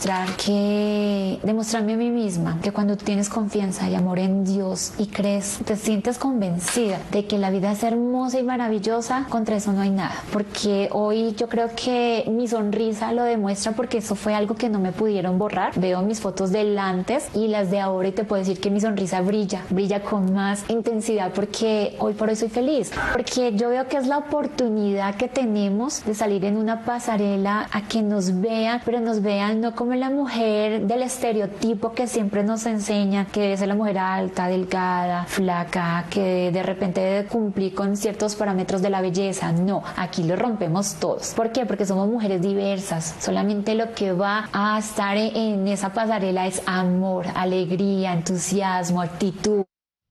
demostrarme a mí misma que cuando tienes confianza y amor en Dios y crees, te sientes convencida de que la vida es hermosa y maravillosa, contra eso no hay nada. Porque hoy yo creo que mi sonrisa lo demuestra, porque eso fue algo que no me pudieron borrar. Veo mis fotos del antes y las de ahora y te puedo decir que mi sonrisa brilla con más intensidad, porque hoy por hoy soy feliz, porque yo veo que es la oportunidad que tenemos de salir en una pasarela a que nos vean, pero nos vean no como la mujer del estereotipo que siempre nos enseñan, que debe ser la mujer alta, delgada, flaca, que de repente debe cumplir con ciertos parámetros de la belleza. No, aquí lo rompemos todos. ¿Por qué? Porque somos mujeres diversas. Solamente lo que va a estar en esa pasarela es amor, alegría, entusiasmo, actitud.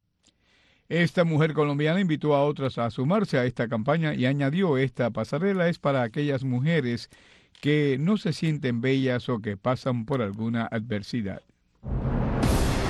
Esta mujer colombiana invitó a otras a sumarse a esta campaña y añadió: esta pasarela es para aquellas mujeres que no se sienten bellas o que pasan por alguna adversidad.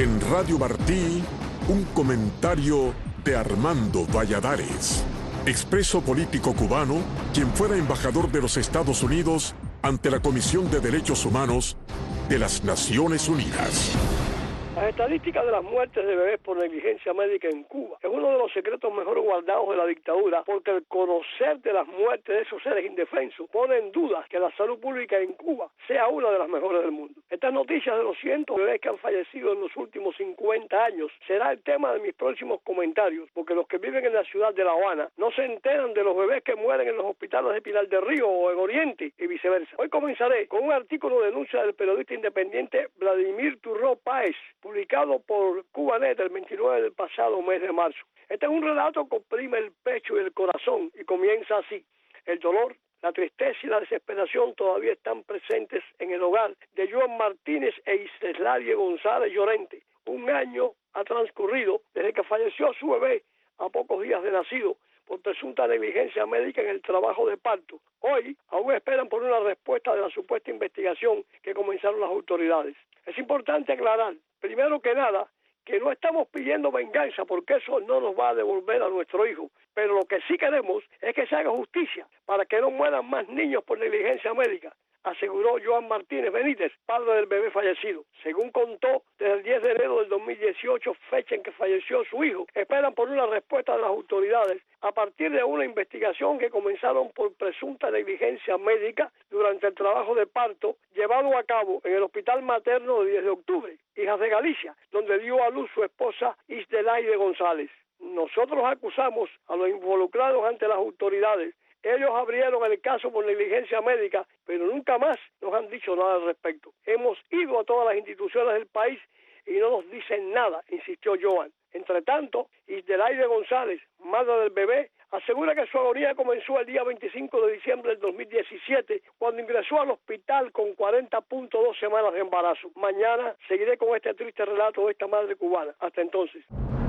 En Radio Martí, un comentario de Armando Valladares, expreso político cubano, quien fuera embajador de los Estados Unidos ante la Comisión de Derechos Humanos de las Naciones Unidas. Las estadísticas de las muertes de bebés por negligencia médica en Cuba es uno de los secretos mejor guardados de la dictadura, porque el conocer de las muertes de esos seres indefensos pone en duda que la salud pública en Cuba sea una de las mejores del mundo. Estas noticias de los cientos de bebés que han fallecido en los últimos 50 años será el tema de mis próximos comentarios, porque los que viven en la ciudad de La Habana no se enteran de los bebés que mueren en los hospitales de Pinar del Río o en Oriente y viceversa. Hoy comenzaré con un artículo de denuncia del periodista independiente Vladimir Turró Páez, publicado por Cubanet el 29 del pasado mes de marzo. Este es un relato que oprime el pecho y el corazón y comienza así. El dolor, la tristeza y la desesperación todavía están presentes en el hogar de Joan Martínez e Iseslarie González Llorente. Un año ha transcurrido desde que falleció su bebé a pocos días de nacido por presunta negligencia médica en el trabajo de parto. Hoy aún esperan por una respuesta de la supuesta investigación que comenzaron las autoridades. Es importante aclarar, primero que nada, que no estamos pidiendo venganza, porque eso no nos va a devolver a nuestro hijo. Pero lo que sí queremos es que se haga justicia para que no mueran más niños por negligencia médica, aseguró Joan Martínez Benítez, padre del bebé fallecido. Según contó, desde el 10 de enero del 2018, fecha en que falleció su hijo, esperan por una respuesta de las autoridades a partir de una investigación que comenzaron por presunta negligencia médica durante el trabajo de parto llevado a cabo en el Hospital Materno de 10 de octubre, Hijas de Galicia, donde dio a luz su esposa Iseslarie González. Nosotros acusamos a los involucrados ante las autoridades. Ellos abrieron el caso por negligencia médica, pero nunca más nos han dicho nada al respecto. Hemos ido a todas las instituciones del país y no nos dicen nada, insistió Joan. Entre tanto, Iseslarie González, madre del bebé, asegura que su agonía comenzó el día 25 de diciembre del 2017, cuando ingresó al hospital con 40.2 semanas de embarazo. Mañana seguiré con este triste relato de esta madre cubana. Hasta entonces.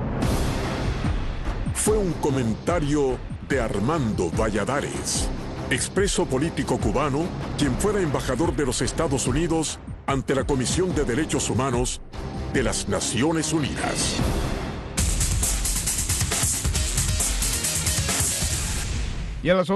Fue un comentario de Armando Valladares, expreso político cubano, quien fuera embajador de los Estados Unidos ante la Comisión de Derechos Humanos de las Naciones Unidas. Y a las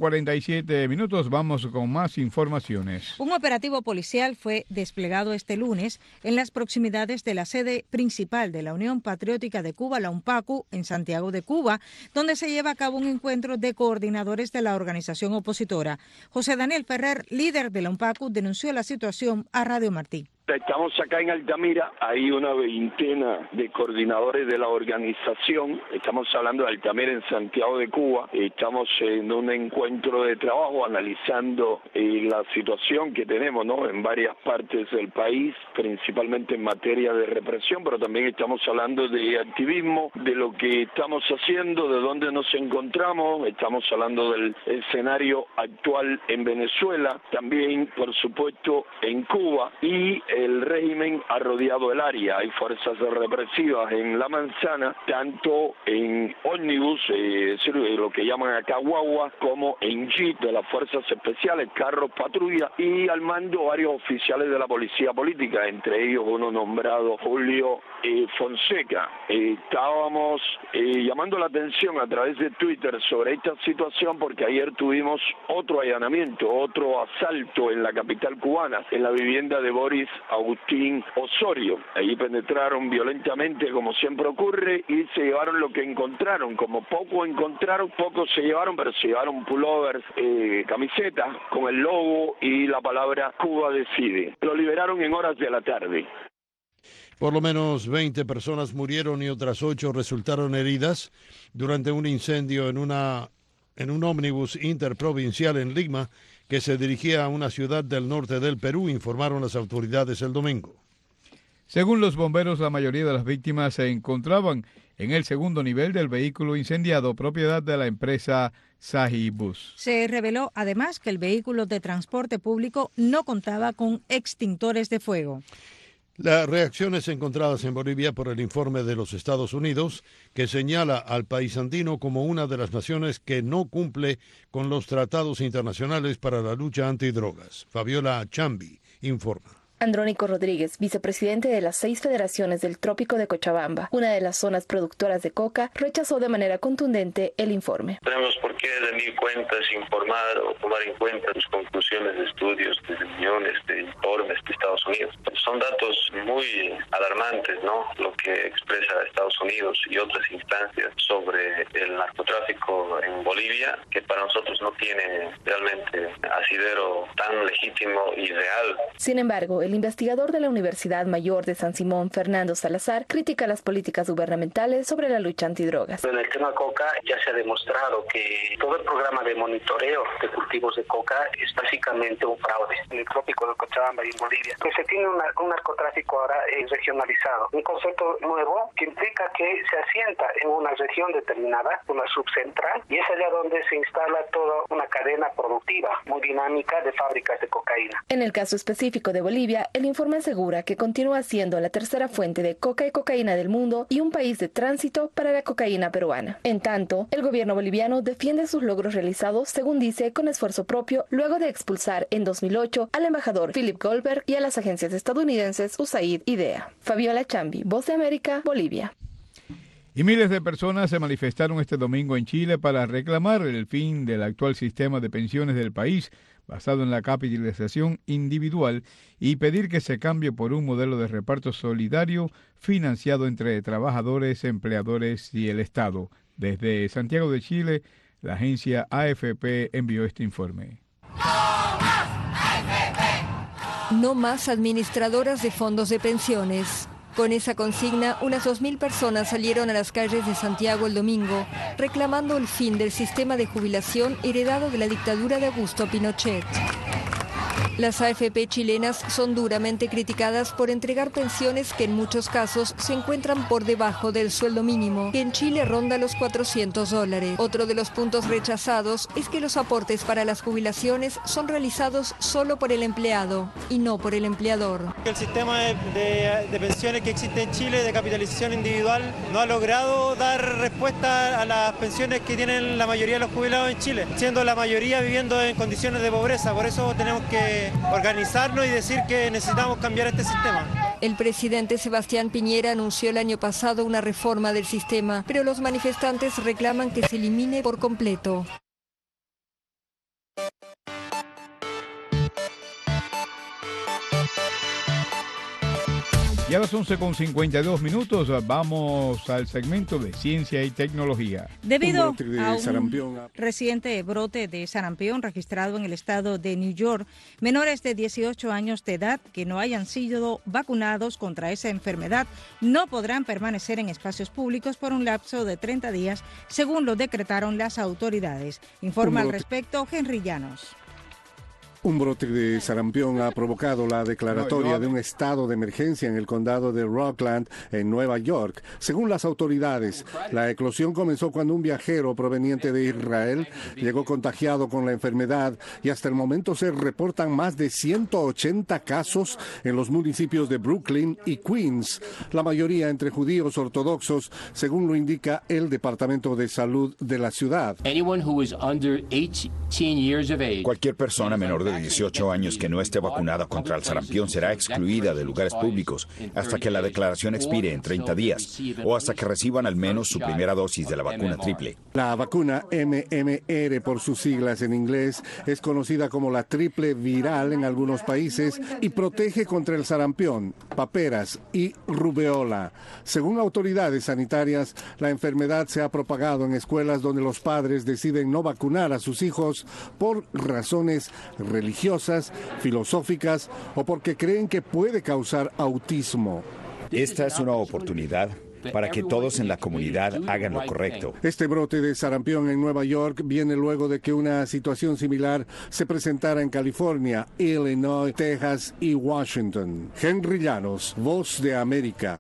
11:47 vamos con más informaciones. Un operativo policial fue desplegado este lunes en las proximidades de la sede principal de la Unión Patriótica de Cuba, la UNPACU, en Santiago de Cuba, donde se lleva a cabo un encuentro de coordinadores de la organización opositora. José Daniel Ferrer, líder de la UNPACU, denunció la situación a Radio Martí. Estamos acá en Altamira, hay una veintena de coordinadores de la organización, estamos hablando de Altamira en Santiago de Cuba, estamos en un encuentro de trabajo analizando la situación que tenemos, ¿no?, en varias partes del país, principalmente en materia de represión, pero también estamos hablando de activismo, de lo que estamos haciendo, de dónde nos encontramos, estamos hablando del escenario actual en Venezuela, también por supuesto en Cuba, y el régimen ha rodeado el área. Hay fuerzas represivas en La Manzana, tanto en ómnibus, lo que llaman acá guagua, como en jeep de las fuerzas especiales, carros patrulla, y al mando varios oficiales de la policía política, entre ellos uno nombrado Julio Fonseca. Estábamos llamando la atención a través de Twitter sobre esta situación porque ayer tuvimos otro allanamiento, otro asalto en la capital cubana, en la vivienda de Boris Agustín Osorio. Allí penetraron violentamente, como siempre ocurre, y se llevaron lo que encontraron. Como poco encontraron, poco se llevaron, pero se llevaron pullovers, camisetas con el logo y la palabra Cuba decide. Lo liberaron en horas de la tarde. Por lo menos 20 personas murieron y otras 8 resultaron heridas durante un incendio en un ómnibus interprovincial en Lima que se dirigía a una ciudad del norte del Perú, informaron las autoridades el domingo. Según los bomberos, la mayoría de las víctimas se encontraban en el segundo nivel del vehículo incendiado, propiedad de la empresa Sajibus. Se reveló además que el vehículo de transporte público no contaba con extintores de fuego. Las reacciones encontradas en Bolivia por el informe de los Estados Unidos, que señala al país andino como una de las naciones que no cumple con los tratados internacionales para la lucha antidrogas. Fabiola Chambi informa. Andrónico Rodríguez, vicepresidente de las 6 federaciones del Trópico de Cochabamba, una de las zonas productoras de coca, rechazó de manera contundente el informe. Tenemos por qué rendir cuentas, informar o tomar en cuenta las conclusiones de estudios, de reuniones, de informes de Estados Unidos. Son datos muy alarmantes, ¿no? Lo que expresa Estados Unidos y otras instancias sobre el narcotráfico en Bolivia, que para nosotros no tiene realmente asidero tan legítimo y real. Sin embargo, el investigador de la Universidad Mayor de San Simón, Fernando Salazar, critica las políticas gubernamentales sobre la lucha antidrogas. En el tema coca ya se ha demostrado que todo el programa de monitoreo de cultivos de coca es básicamente un fraude. En el trópico de Cochabamba y en Bolivia, pues se tiene un narcotráfico ahora regionalizado, un concepto nuevo que implica que se asienta en una región determinada, una subcentral, y es allá donde se instala toda una cadena productiva muy dinámica de fábricas de cocaína. En el caso específico de Bolivia, el informe asegura que continúa siendo la tercera fuente de coca y cocaína del mundo y un país de tránsito para la cocaína peruana. En tanto, el gobierno boliviano defiende sus logros realizados, según dice, con esfuerzo propio, luego de expulsar en 2008 al embajador Philip Goldberg y a las agencias estadounidenses USAID y DEA. Fabiola Chambi, Voz de América, Bolivia. Y miles de personas se manifestaron este domingo en Chile para reclamar el fin del actual sistema de pensiones del país, basado en la capitalización individual, y pedir que se cambie por un modelo de reparto solidario financiado entre trabajadores, empleadores y el Estado. Desde Santiago de Chile, la agencia AFP envió este informe. No más administradoras de fondos de pensiones. Con esa consigna, unas 2.000 personas salieron a las calles de Santiago el domingo, reclamando el fin del sistema de jubilación heredado de la dictadura de Augusto Pinochet. Las AFP chilenas son duramente criticadas por entregar pensiones que en muchos casos se encuentran por debajo del sueldo mínimo, que en Chile ronda los $400. Otro de los puntos rechazados es que los aportes para las jubilaciones son realizados solo por el empleado y no por el empleador. El sistema de pensiones que existe en Chile de capitalización individual no ha logrado dar respuesta a las pensiones que tienen la mayoría de los jubilados en Chile, siendo la mayoría viviendo en condiciones de pobreza. Por eso tenemos que organizarnos y decir que necesitamos cambiar este sistema. El presidente Sebastián Piñera anunció el año pasado una reforma del sistema, pero los manifestantes reclaman que se elimine por completo. Y a las 11:52 vamos al segmento de ciencia y tecnología. Debido a un reciente brote de sarampión registrado en el estado de New York, menores de 18 años de edad que no hayan sido vacunados contra esa enfermedad no podrán permanecer en espacios públicos por un lapso de 30 días, según lo decretaron las autoridades. Informa al respecto Henry Llanos. Un brote de sarampión ha provocado la declaratoria de un estado de emergencia en el condado de Rockland, en Nueva York. Según las autoridades, la eclosión comenzó cuando un viajero proveniente de Israel llegó contagiado con la enfermedad y hasta el momento se reportan más de 180 casos en los municipios de Brooklyn y Queens, la mayoría entre judíos ortodoxos, según lo indica el Departamento de Salud de la ciudad. Cualquier persona menor de 18 años que no esté vacunada contra el sarampión será excluida de lugares públicos hasta que la declaración expire en 30 días o hasta que reciban al menos su primera dosis de la vacuna triple. La vacuna MMR, por sus siglas en inglés, es conocida como la triple viral en algunos países y protege contra el sarampión, paperas y rubeola. Según autoridades sanitarias, la enfermedad se ha propagado en escuelas donde los padres deciden no vacunar a sus hijos por razones religiosas, filosóficas o porque creen que puede causar autismo. Esta es una oportunidad para que todos en la comunidad hagan lo correcto. Este brote de sarampión en Nueva York viene luego de que una situación similar se presentara en California, Illinois, Texas y Washington. Henry Llanos, Voz de América.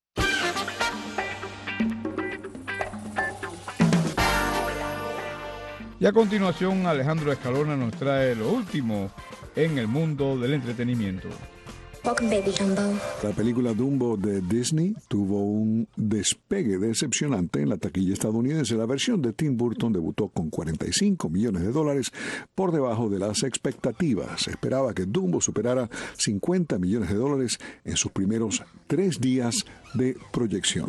Y a continuación, Alejandro Escalona nos trae lo último en el mundo del entretenimiento. La película Dumbo de Disney tuvo un despegue decepcionante en la taquilla estadounidense. La versión de Tim Burton debutó con $45 millones, por debajo de las expectativas. Se esperaba que Dumbo superara $50 millones en sus primeros 3 días de proyección.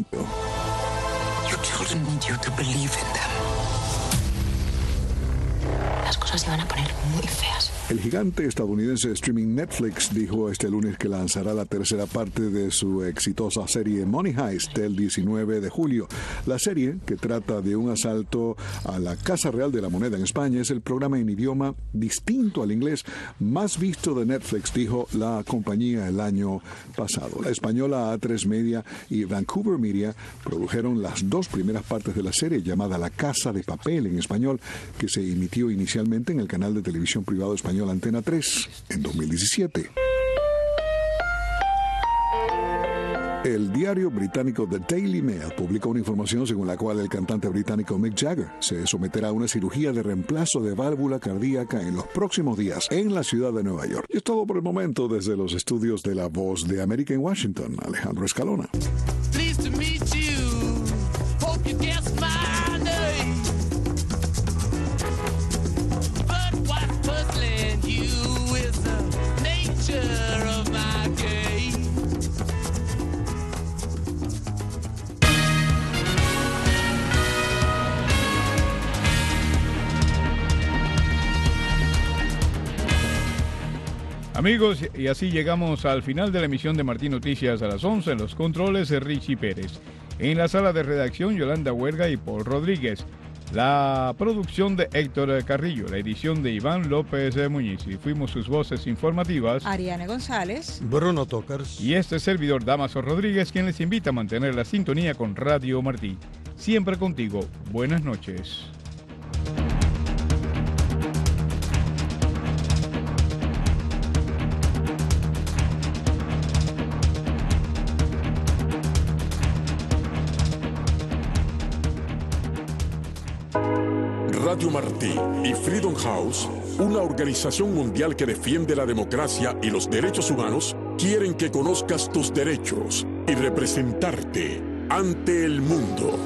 Las cosas se van a poner muy feas. El gigante estadounidense de streaming Netflix dijo este lunes que lanzará la tercera parte de su exitosa serie Money Heist el 19 de julio. La serie, que trata de un asalto a la Casa Real de la Moneda en España, es el programa en idioma distinto al inglés más visto de Netflix, dijo la compañía el año pasado. La española A3 Media y Vancouver Media produjeron las 2 primeras partes de la serie, llamada La Casa de Papel en español, que se emitió inicialmente en el canal de televisión privado español Antena 3 en 2017. El diario británico The Daily Mail publicó una información según la cual el cantante británico Mick Jagger se someterá a una cirugía de reemplazo de válvula cardíaca en los próximos días en la ciudad de Nueva York. Y es todo por el momento desde los estudios de La Voz de América en Washington. Alejandro Escalona. Pleased to meet you. Hope you guessed my name. But what's puzzling you is the nature of my game. Amigos, y así llegamos al final de la emisión de Martín Noticias a las 11. En los controles, Richie Pérez. En la sala de redacción, Yolanda Huerga y Paul Rodríguez. La producción de Héctor Carrillo. La edición de Iván López Muñiz. Y fuimos sus voces informativas. Ariane González. Bruno Tocars. Y este servidor, Damaso Rodríguez, quien les invita a mantener la sintonía con Radio Martí. Siempre contigo. Buenas noches. Radio Martí y Freedom House, una organización mundial que defiende la democracia y los derechos humanos, quieren que conozcas tus derechos y representarte ante el mundo.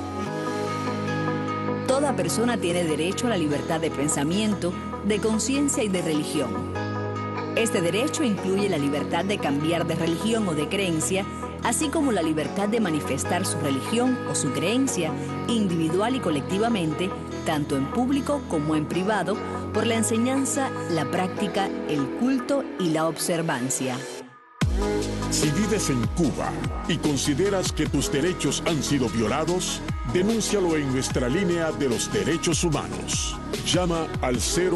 Toda persona tiene derecho a la libertad de pensamiento, de conciencia y de religión. Este derecho incluye la libertad de cambiar de religión o de creencia, así como la libertad de manifestar su religión o su creencia, individual y colectivamente, tanto en público como en privado, por la enseñanza, la práctica, el culto y la observancia. Si vives en Cuba y consideras que tus derechos han sido violados, denúncialo en nuestra línea de los derechos humanos. Llama al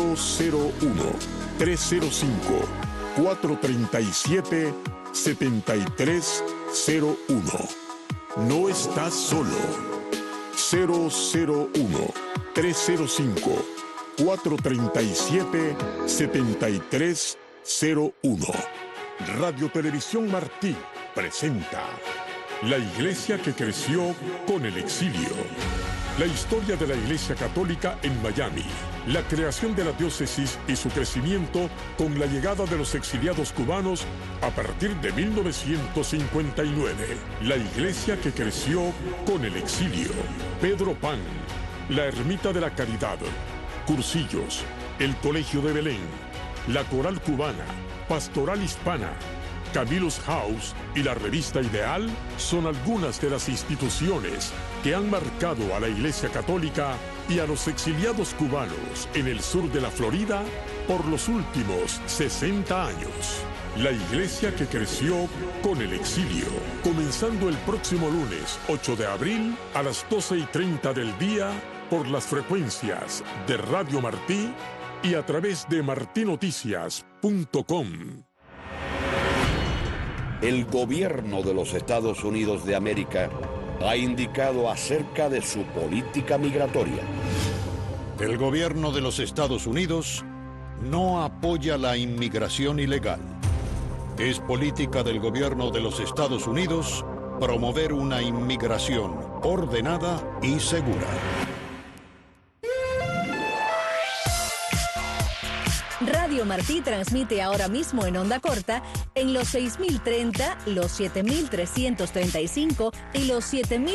001-305-437-7301. No estás solo. 001-305-437-7301. Radio Televisión Martí presenta La Iglesia que creció con el exilio. La historia de la Iglesia Católica en Miami, la creación de la diócesis y su crecimiento con la llegada de los exiliados cubanos a partir de 1959. La Iglesia que creció con el exilio. Pedro Pan, la Ermita de la Caridad, Cursillos, el Colegio de Belén, la Coral Cubana, Pastoral Hispana, Camillus House y la Revista Ideal son algunas de las instituciones que han marcado a la Iglesia Católica y a los exiliados cubanos en el sur de la Florida por los últimos 60 años. La Iglesia que creció con el exilio, comenzando el próximo lunes 8 de abril a las 12:30 del día por las frecuencias de Radio Martí y a través de martinoticias.com. El gobierno de los Estados Unidos de América ha indicado acerca de su política migratoria. El gobierno de los Estados Unidos no apoya la inmigración ilegal. Es política del gobierno de los Estados Unidos promover una inmigración ordenada y segura. Radio Martí transmite ahora mismo en onda corta en los 6030, los 7335 y los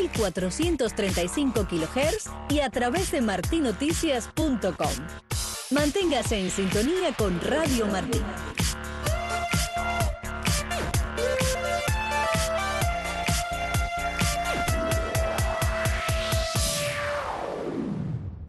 7435 kHz y a través de martinoticias.com. Manténgase en sintonía con Radio Martí.